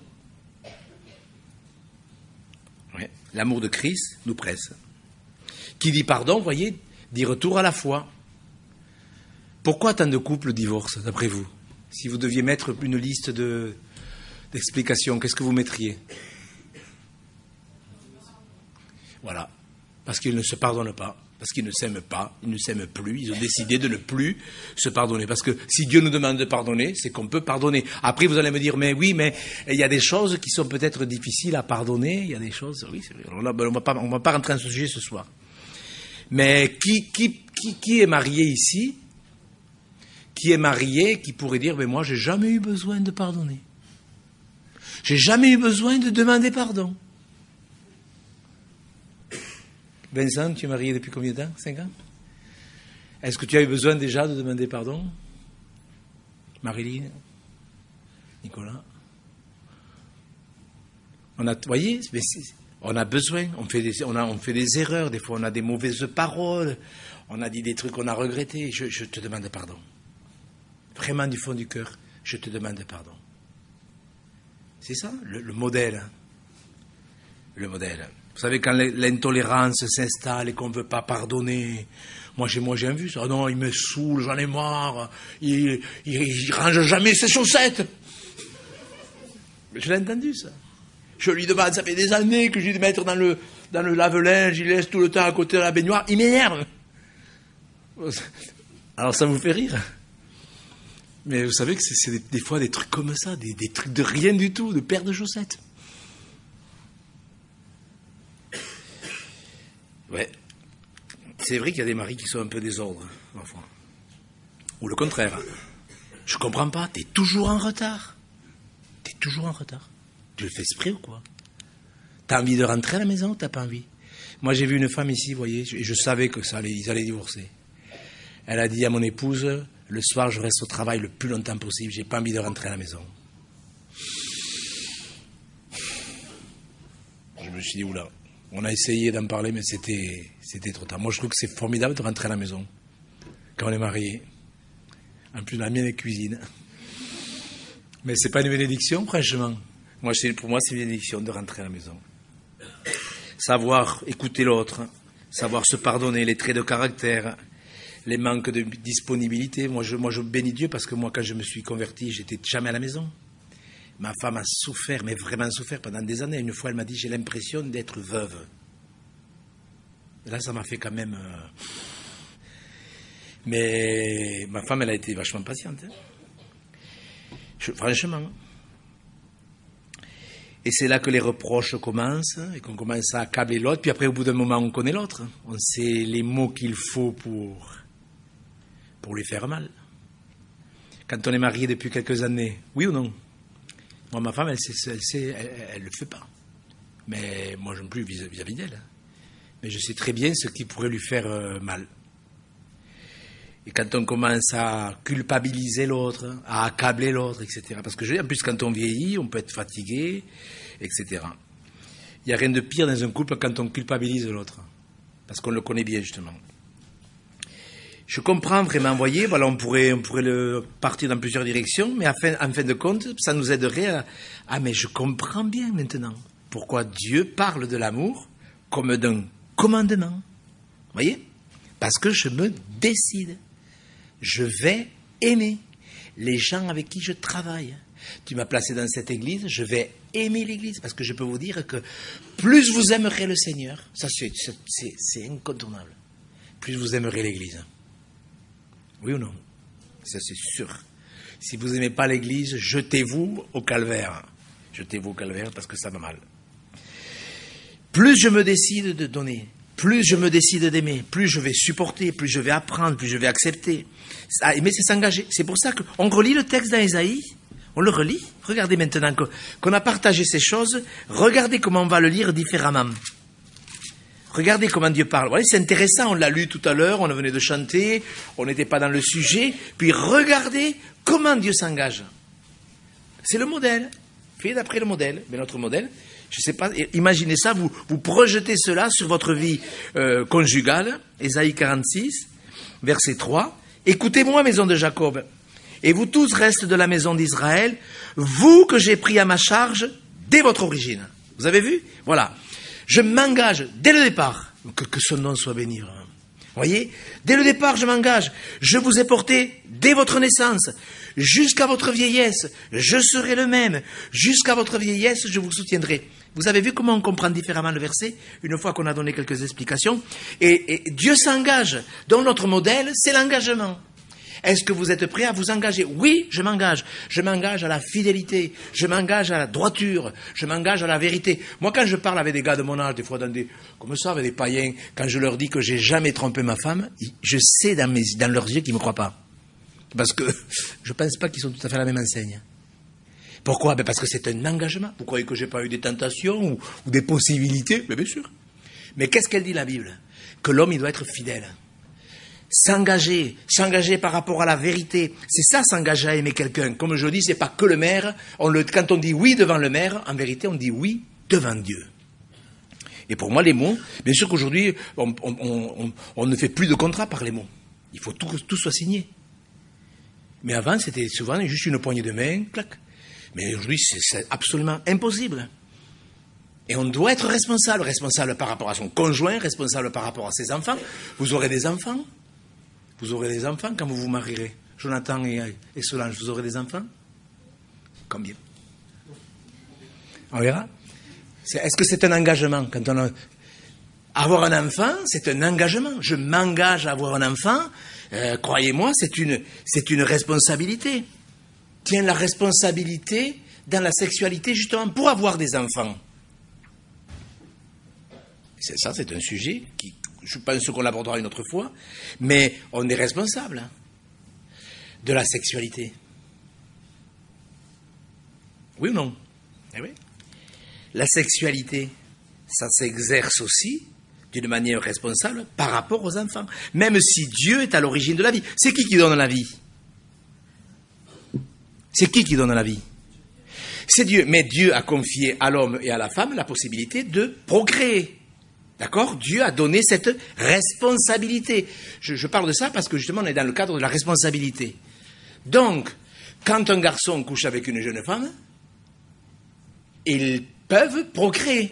Ouais. L'amour de Christ nous presse. Qui dit pardon, vous voyez, dit retour à la foi. Pourquoi tant de couples divorcent, d'après vous? Si vous deviez mettre une liste d'explications, qu'est-ce que vous mettriez? Voilà. Parce qu'ils ne se pardonnent pas, parce qu'ils ne s'aiment pas, ils ne s'aiment plus, ils ont décidé de ne plus se pardonner. Parce que si Dieu nous demande de pardonner, c'est qu'on peut pardonner. Après, vous allez me dire, mais oui, mais il y a des choses qui sont peut-être difficiles à pardonner, il y a des choses, oui, c'est vrai. Alors là, on va pas rentrer dans ce sujet ce soir. Mais qui est marié ici? Qui est marié, qui pourrait dire, mais moi, j'ai jamais eu besoin de pardonner. J'ai jamais eu besoin de demander pardon. Vincent, tu es marié depuis combien de temps? 5 ans? Est-ce que tu as eu besoin déjà de demander pardon? Marilyn? Nicolas? Vous voyez, on a besoin, on fait des erreurs, des fois on a des mauvaises paroles, on a dit des trucs qu'on a regrettés. Je te demande pardon. Vraiment du fond du cœur, je te demande pardon. C'est ça, le modèle. Le modèle. Vous savez, quand l'intolérance s'installe et qu'on ne veut pas pardonner, moi j'ai vu ça. Non, il me saoule, j'en ai marre, il range jamais ses chaussettes. Je l'ai entendu, ça. Je lui demande, ça fait des années que je lui dis de mettre dans le lave-linge, il laisse tout le temps à côté de la baignoire, il m'énerve. Alors ça vous fait rire. Mais vous savez que c'est des fois des trucs comme ça, des trucs de rien du tout, de paire de chaussettes. Ouais. C'est vrai qu'il y a des maris qui sont un peu désordres, parfois. Ou le contraire. Je comprends pas, t'es toujours en retard. T'es toujours en retard. Tu le fais exprès ou quoi? T'as envie de rentrer à la maison ou t'as pas envie? Moi j'ai vu une femme ici, vous voyez, je savais que ils allaient divorcer. Elle a dit à mon épouse, le soir je reste au travail le plus longtemps possible, j'ai pas envie de rentrer à la maison. Je me suis dit, oula, on a essayé d'en parler mais c'était trop tard. Moi je trouve que c'est formidable de rentrer à la maison, quand on est marié. En plus la mienne est cuisine. Mais c'est pas une bénédiction, franchement. Pour moi, c'est une bénédiction de rentrer à la maison. Savoir écouter l'autre, savoir se pardonner, les traits de caractère, les manques de disponibilité. Moi, je bénis Dieu parce que moi, quand je me suis converti, j'étais jamais à la maison. Ma femme a souffert, mais vraiment souffert pendant des années. Une fois, elle m'a dit, j'ai l'impression d'être veuve. Et là, ça m'a fait quand même... Mais ma femme, elle a été vachement patiente. Franchement... Et c'est là que les reproches commencent, et qu'on commence à accabler l'autre, puis après, au bout d'un moment, on connaît l'autre. On sait les mots qu'il faut pour lui faire mal. Quand on est marié depuis quelques années, oui ou non? Moi, ma femme, elle le fait pas. Mais moi, non plus vis-à-vis d'elle. Mais je sais très bien ce qui pourrait lui faire mal. Et quand on commence à culpabiliser l'autre, à accabler l'autre, etc. Parce que en plus, quand on vieillit, on peut être fatigué, etc. Il n'y a rien de pire dans un couple quand on culpabilise l'autre. Parce qu'on le connaît bien, justement. Je comprends vraiment, vous voyez, voilà, on pourrait le partir dans plusieurs directions, mais en fin de compte, ça nous aiderait à... Ah, mais je comprends bien maintenant pourquoi Dieu parle de l'amour comme d'un commandement. Vous voyez? Parce que je me décide. Je vais aimer les gens avec qui je travaille. Tu m'as placé dans cette église, je vais aimer l'église, parce que je peux vous dire que plus vous aimerez le Seigneur, ça c'est incontournable, plus vous aimerez l'église. Oui ou non? Ça c'est sûr. Si vous n'aimez pas l'église, jetez-vous au calvaire. Jetez-vous au calvaire parce que ça va mal. Plus je me décide de donner, plus je me décide d'aimer, plus je vais supporter, plus je vais apprendre, plus je vais accepter. Aimer, c'est s'engager. C'est pour ça qu'on relit le texte dans Ésaïe, on le relit. Regardez maintenant qu'on a partagé ces choses, regardez comment on va le lire différemment. Regardez comment Dieu parle. Vous voyez, c'est intéressant, on l'a lu tout à l'heure, on venait de chanter, on n'était pas dans le sujet, puis regardez comment Dieu s'engage. C'est le modèle. Fait d'après le modèle. Mais notre modèle, je ne sais pas, imaginez ça, vous projetez cela sur votre vie conjugale, Ésaïe 46, verset 3. Écoutez-moi, maison de Jacob, et vous tous restes de la maison d'Israël, vous que j'ai pris à ma charge dès votre origine. Vous avez vu? Voilà. Je m'engage dès le départ, que son nom soit béni. Vous voyez? Dès le départ, je m'engage. Je vous ai porté dès votre naissance, jusqu'à votre vieillesse. Je serai le même. Jusqu'à votre vieillesse, je vous soutiendrai. Vous avez vu comment on comprend différemment le verset, une fois qu'on a donné quelques explications. Et Dieu s'engage. Donc notre modèle, c'est l'engagement. Est-ce que vous êtes prêts à vous engager? Oui, je m'engage. Je m'engage à la fidélité. Je m'engage à la droiture. Je m'engage à la vérité. Moi, quand je parle avec des gars de mon âge, des fois comme ça, avec des païens, quand je leur dis que j'ai jamais trompé ma femme, je sais dans leurs yeux qu'ils ne me croient pas. Parce que je ne pense pas qu'ils sont tout à fait à la même enseigne. Pourquoi? Parce que c'est un engagement. Vous croyez que je n'ai pas eu des tentations ou des possibilités? Mais bien sûr. Mais qu'est-ce qu'elle dit la Bible? que l'homme, il doit être fidèle. S'engager par rapport à la vérité. C'est ça, s'engager à aimer quelqu'un. Comme je dis, c'est pas que le maire. Quand on dit oui devant le maire, en vérité, on dit oui devant Dieu. Et pour moi, les mots, bien sûr qu'aujourd'hui, on ne fait plus de contrat par les mots. Il faut tout soit signé. Mais avant, c'était souvent juste une poignée de main, clac. Mais aujourd'hui, c'est absolument impossible. Et on doit être responsable par rapport à son conjoint, responsable par rapport à ses enfants. Vous aurez des enfants. Vous aurez des enfants quand vous vous marierez. Jonathan et Solange, vous aurez des enfants? Combien? On verra. Est-ce que c'est un engagement? Avoir un enfant, c'est un engagement. Je m'engage à avoir un enfant. Croyez-moi, c'est une responsabilité. Tiens, la responsabilité dans la sexualité, justement, pour avoir des enfants. Ça, c'est un sujet qui, je pense qu'on l'abordera une autre fois, mais on est responsable de la sexualité. Oui ou non? Eh oui. La sexualité, ça s'exerce aussi d'une manière responsable par rapport aux enfants. Même si Dieu est à l'origine de la vie. C'est qui donne la vie? C'est qui donne la vie? C'est Dieu. Mais Dieu a confié à l'homme et à la femme la possibilité de procréer. D'accord? Dieu a donné cette responsabilité. Je parle de ça parce que justement on est dans le cadre de la responsabilité. Donc, quand un garçon couche avec une jeune femme, ils peuvent procréer.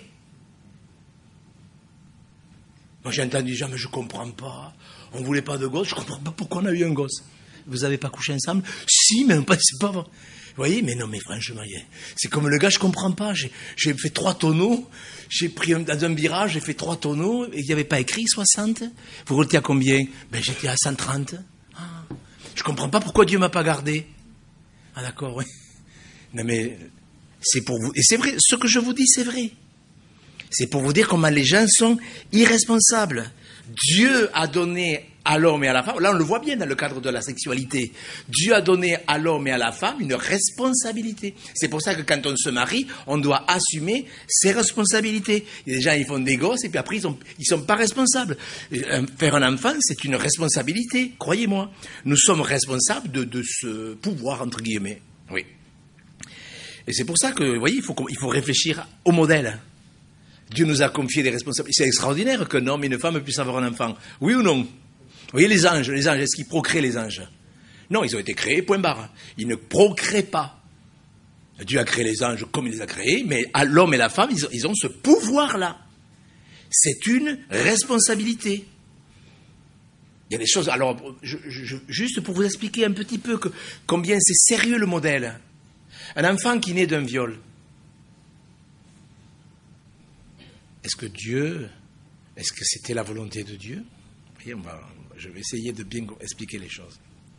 Moi j'ai entendu dire, mais je ne comprends pas, on ne voulait pas de gosse, je ne comprends pas pourquoi on a eu un gosse. Vous n'avez pas couché ensemble? Si, mais c'est pas vrai. Vous voyez, mais non, mais franchement, c'est comme le gars, je ne comprends pas, j'ai fait 3 tonneaux, j'ai pris dans un virage, j'ai fait 3 tonneaux, et il n'y avait pas écrit 60. Vous roulez à combien? Ben j'étais à 130. Ah, je ne comprends pas pourquoi Dieu ne m'a pas gardé. Ah d'accord, oui. Non mais, c'est pour vous, et c'est vrai, ce que je vous dis, c'est vrai. C'est pour vous dire comment les gens sont irresponsables. Dieu a donné à l'homme et à la femme, là on le voit bien dans le cadre de la sexualité, Dieu a donné à l'homme et à la femme une responsabilité. C'est pour ça que quand on se marie, on doit assumer ses responsabilités. Il y a des gens, ils font des gosses et puis après ils sont pas responsables. Faire un enfant, c'est une responsabilité, croyez-moi. Nous sommes responsables de ce pouvoir, entre guillemets. Oui. Et c'est pour ça que, vous voyez, il faut réfléchir au modèle. Dieu nous a confié des responsabilités. C'est extraordinaire qu'un homme et une femme puissent avoir un enfant. Oui ou non? Vous voyez les anges, est-ce qu'ils procréent les anges? Non, ils ont été créés, point barre. Ils ne procréent pas. Dieu a créé les anges comme il les a créés, mais à l'homme et la femme, ils ont ce pouvoir-là. C'est une responsabilité. Il y a des choses... Alors, juste pour vous expliquer un petit peu combien c'est sérieux le modèle. Un enfant qui naît d'un viol. Est-ce que c'était la volonté de Dieu? Et je vais essayer de bien expliquer les choses.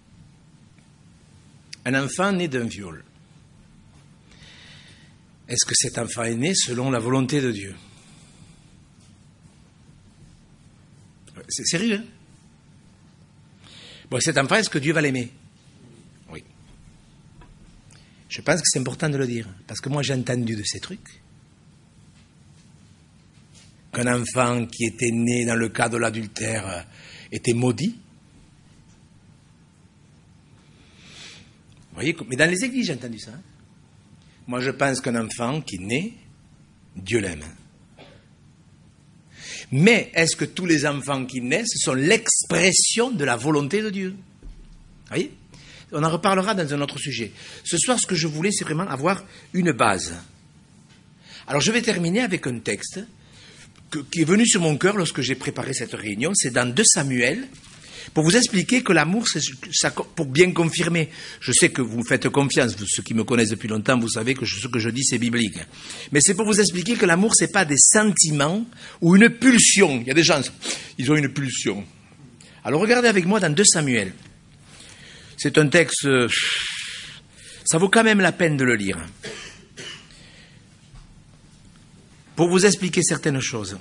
Un enfant né d'un viol. Est-ce que cet enfant est né selon la volonté de Dieu? C'est sérieux, hein? Bon, cet enfant, est-ce que Dieu va l'aimer? Oui. Je pense que c'est important de le dire, parce que moi j'ai entendu de ces trucs. Qu'un enfant qui était né dans le cas de l'adultère était maudit. Vous voyez, mais dans les églises, j'ai entendu ça. Moi, je pense qu'un enfant qui naît, Dieu l'aime. Mais est-ce que tous les enfants qui naissent sont l'expression de la volonté de Dieu? Vous voyez? On en reparlera dans un autre sujet. Ce soir, ce que je voulais, c'est vraiment avoir une base. Alors, je vais terminer avec un texte qui est venu sur mon cœur lorsque j'ai préparé cette réunion. C'est dans 2 Samuel, pour vous expliquer que l'amour, c'est ça, pour bien confirmer. Je sais que vous me faites confiance, vous, ceux qui me connaissent depuis longtemps, vous savez que ce que je dis, c'est biblique. Mais c'est pour vous expliquer que l'amour, c'est pas des sentiments ou une pulsion. Il y a des gens, ils ont une pulsion. Alors regardez avec moi dans 2 Samuel. C'est un texte, ça vaut quand même la peine de le lire. Pour vous expliquer certaines choses.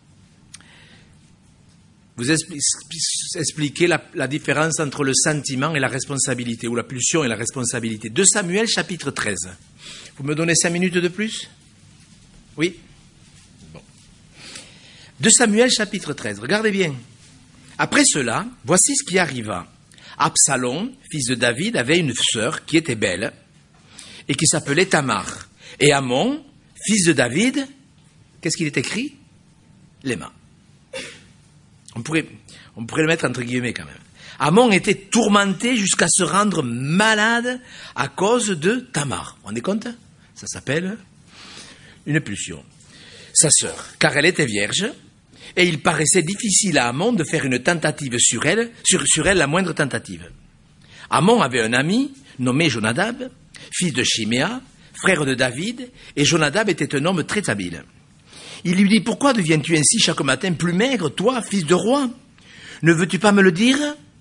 Vous expliquer la différence entre le sentiment et la responsabilité, ou la pulsion et la responsabilité. 2 Samuel, chapitre 13. Vous me donnez 5 minutes de plus? Oui? Bon. 2 Samuel chapitre 13, regardez bien. Après cela, voici ce qui arriva. Absalom, fils de David, avait une sœur qui était belle et qui s'appelait Tamar. Et Amon, fils de David, qu'est-ce qu'il est écrit? L'aima. On pourrait le mettre entre guillemets quand même. Amon était tourmenté jusqu'à se rendre malade à cause de Tamar. Vous vous rendez compte? Ça s'appelle une pulsion. Sa sœur, car elle était vierge, et il paraissait difficile à Amon de faire une tentative sur elle, la moindre tentative. Amon avait un ami nommé Jonadab, fils de Chiméa, frère de David, et Jonadab était un homme très habile. Il lui dit, pourquoi deviens-tu ainsi chaque matin plus maigre, toi, fils de roi? Ne veux-tu pas me le dire?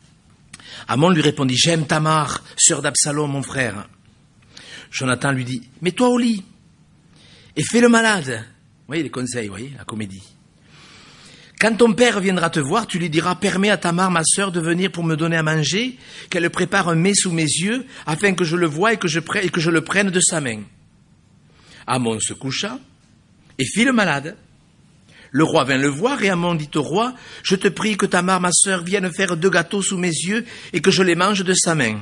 Amon lui répondit, j'aime Tamar, sœur d'Absalom, mon frère. Jonathan lui dit, mets-toi au lit et fais le malade. Vous voyez les conseils, vous voyez, la comédie. Quand ton père viendra te voir, tu lui diras, permets à Tamar, ma sœur, de venir pour me donner à manger, qu'elle prépare un mets sous mes yeux, afin que je le voie et que je le prenne de sa main. Amon se coucha et fit le malade. Le roi vint le voir et Amon dit au roi, je te prie que Tamar, ma sœur, vienne faire 2 gâteaux sous mes yeux et que je les mange de sa main.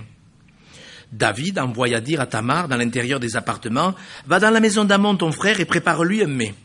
David envoya dire à Tamar, dans l'intérieur des appartements, va dans la maison d'Amon, ton frère, et prépare-lui un mets.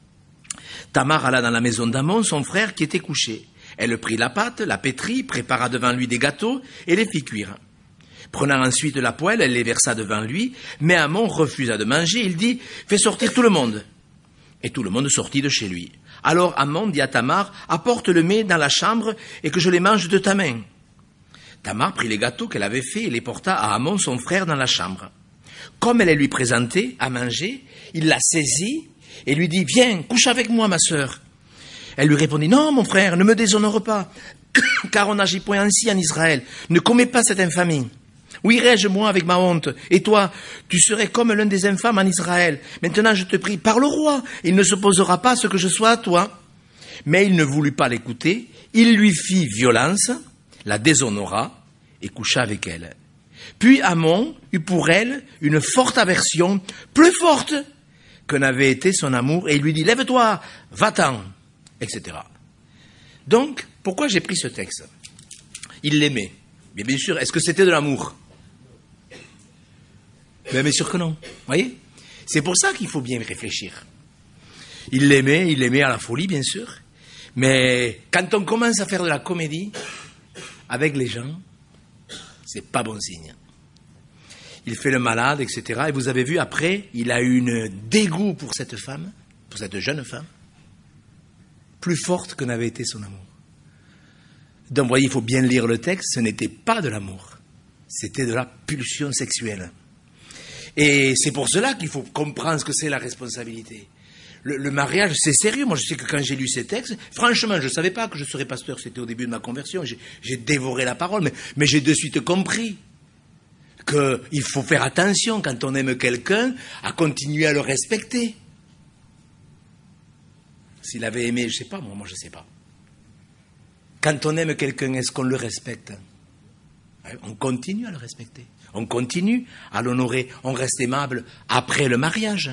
Tamar alla dans la maison d'Amon, son frère, qui était couché. Elle prit la pâte, la pétrit, prépara devant lui des gâteaux et les fit cuire. Prenant ensuite la poêle, elle les versa devant lui, mais Amon refusa de manger. Il dit, fais sortir tout le monde. Et tout le monde sortit de chez lui. Alors Amon dit à Tamar, apporte le mets dans la chambre et que je les mange de ta main. Tamar prit les gâteaux qu'elle avait faits et les porta à Amon, son frère, dans la chambre. Comme elle les lui présentait à manger, il la saisit et lui dit, viens, couche avec moi, ma sœur. Elle lui répondit, non, mon frère, ne me déshonore pas, car on n'agit point ainsi en Israël. Ne commets pas cette infamie. Où irai-je, moi, avec ma honte? Et toi, tu serais comme l'un des infâmes en Israël. Maintenant, je te prie, parle au roi. Il ne s'opposera pas à ce que je sois à toi. Mais il ne voulut pas l'écouter. Il lui fit violence, la déshonora et coucha avec elle. Puis Amon eut pour elle une forte aversion, plus forte que n'avait été son amour, et il lui dit, lève-toi, va-t'en, etc. Donc, pourquoi j'ai pris ce texte? Il l'aimait. Mais bien sûr, est-ce que c'était de l'amour? Bien sûr que non. Vous voyez? C'est pour ça qu'il faut bien réfléchir. Il l'aimait à la folie, bien sûr. Mais quand on commence à faire de la comédie avec les gens, c'est pas bon signe. Il fait le malade, etc. Et vous avez vu, après, il a eu un dégoût pour cette femme, pour cette jeune femme, plus forte que n'avait été son amour. Donc, vous voyez, il faut bien lire le texte, ce n'était pas de l'amour, c'était de la pulsion sexuelle. Et c'est pour cela qu'il faut comprendre ce que c'est la responsabilité. Le mariage, c'est sérieux. Moi, je sais que quand j'ai lu ces textes, franchement, je ne savais pas que je serais pasteur, c'était au début de ma conversion, j'ai dévoré la parole, mais j'ai de suite compris qu'il faut faire attention, quand on aime quelqu'un, à continuer à le respecter. S'il avait aimé, je ne sais pas, moi je ne sais pas. Quand on aime quelqu'un, est-ce qu'on le respecte? On continue à le respecter. On continue à l'honorer. On reste aimable après le mariage.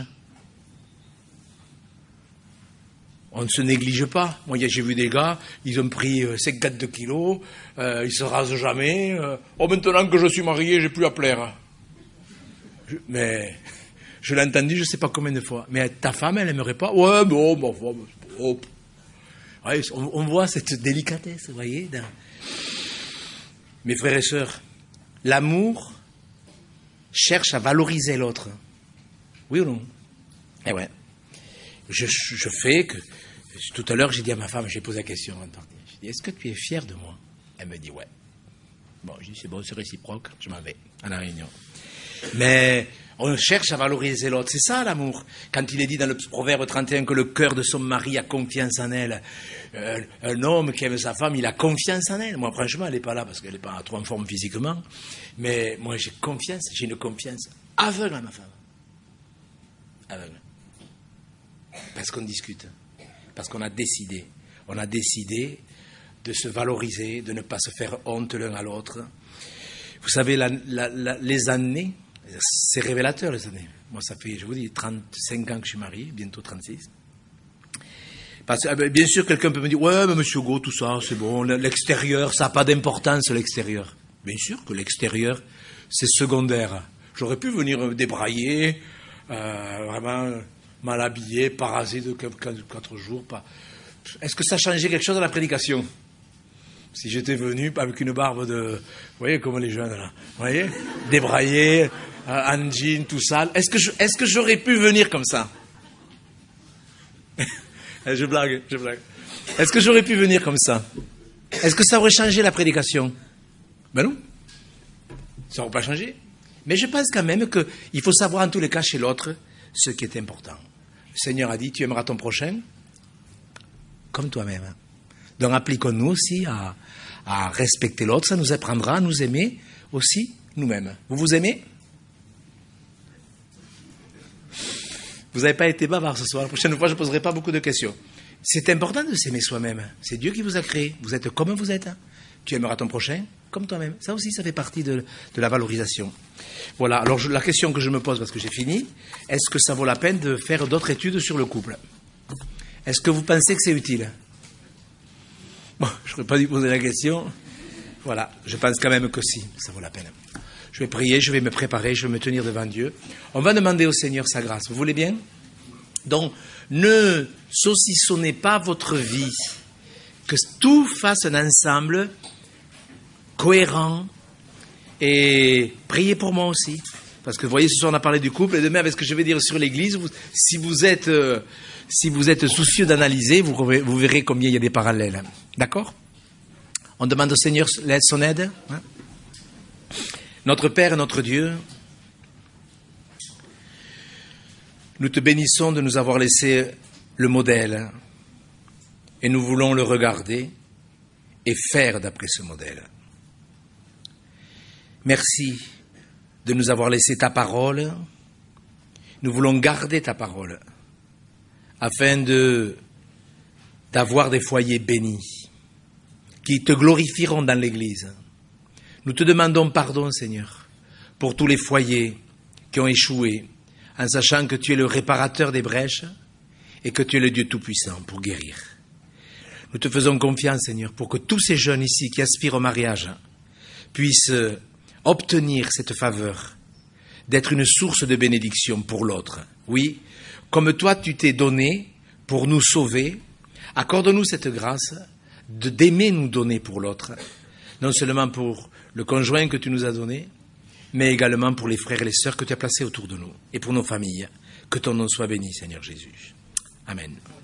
On ne se néglige pas. Moi, j'ai vu des gars, ils ont pris 52 kilos, ils se rasent jamais. Maintenant que je suis marié, j'ai plus à plaire. Mais je l'ai entendu, je ne sais pas combien de fois. Mais ta femme, elle n'aimerait pas? Ouais, bon, bon. Ouais, on voit cette délicatesse, vous voyez. Mes frères et sœurs, l'amour cherche à valoriser l'autre. Oui ou non? Eh ouais. Je fais que... Tout à l'heure, j'ai dit à ma femme, j'ai posé la question en partie. J'ai dit, est-ce que tu es fier de moi? Elle me dit, ouais. Bon, je dis, c'est bon, c'est réciproque, je m'en vais à la réunion. Mais on cherche à valoriser l'autre, c'est ça l'amour. Quand il est dit dans le Proverbe 31 que le cœur de son mari a confiance en elle, un homme qui aime sa femme, il a confiance en elle. Moi, franchement, elle n'est pas là parce qu'elle n'est pas trop en forme physiquement. Mais moi, j'ai une confiance aveugle à ma femme. Aveugle. Parce qu'on discute. Parce qu'on a décidé. On a décidé de se valoriser, de ne pas se faire honte l'un à l'autre. Vous savez, les années, c'est révélateur les années. Moi, ça fait, je vous dis, 35 ans que je suis marié, bientôt 36. Parce que, bien sûr, quelqu'un peut me dire, ouais, mais monsieur Hugo, tout ça, c'est bon, l'extérieur, ça n'a pas d'importance, l'extérieur. Bien sûr que l'extérieur, c'est secondaire. J'aurais pu venir me débrailler, vraiment mal habillé, parasé de 4 jours. Est-ce que ça changeait quelque chose à la prédication? Si j'étais venu avec une barbe de... Vous voyez, comme les jeunes, là. Vous voyez, débraillé, en jean, tout sale. Est-ce que j'aurais pu venir comme ça? Je blague. Est-ce que j'aurais pu venir comme ça? Est-ce que ça aurait changé la prédication? Ben non. Ça n'aurait pas changé. Mais je pense quand même qu'il faut savoir en tous les cas chez l'autre ce qui est important. Le Seigneur a dit, tu aimeras ton prochain comme toi-même. Donc appliquons-nous aussi à respecter l'autre. Ça nous apprendra à nous aimer aussi nous-mêmes. Vous vous aimez? Vous n'avez pas été bavard ce soir. La prochaine fois, je ne poserai pas beaucoup de questions. C'est important de s'aimer soi-même. C'est Dieu qui vous a créé. Vous êtes comme vous êtes. Tu aimeras ton prochain comme toi-même. Ça aussi, ça fait partie de la valorisation. Voilà. Alors, la question que je me pose, parce que j'ai fini, est-ce que ça vaut la peine de faire d'autres études sur le couple? Est-ce que vous pensez que c'est utile? Bon, je n'aurais pas dû poser la question. Voilà. Je pense quand même que si, ça vaut la peine. Je vais prier, je vais me préparer, je vais me tenir devant Dieu. On va demander au Seigneur sa grâce. Vous voulez bien? Donc, ne saucissonnez pas votre vie. Que tout fasse un ensemble cohérent. Et priez pour moi aussi. Parce que vous voyez, ce soir on a parlé du couple. Et demain, avec ce que je vais dire sur l'Église, si vous êtes soucieux d'analyser, vous verrez combien il y a des parallèles. D'accord? On demande au Seigneur son aide. Hein? Notre Père et notre Dieu, nous te bénissons de nous avoir laissé le modèle et nous voulons le regarder et faire d'après ce modèle. Merci de nous avoir laissé ta parole. Nous voulons garder ta parole afin d'avoir des foyers bénis qui te glorifieront dans l'Église. Nous te demandons pardon, Seigneur, pour tous les foyers qui ont échoué, en sachant que tu es le réparateur des brèches et que tu es le Dieu Tout-Puissant pour guérir. Nous te faisons confiance, Seigneur, pour que tous ces jeunes ici qui aspirent au mariage puissent obtenir cette faveur d'être une source de bénédiction pour l'autre. Oui, comme toi tu t'es donné pour nous sauver, accorde-nous cette grâce d'aimer nous donner pour l'autre, non seulement pour le conjoint que tu nous as donné, mais également pour les frères et les sœurs que tu as placés autour de nous, et pour nos familles. Que ton nom soit béni, Seigneur Jésus. Amen.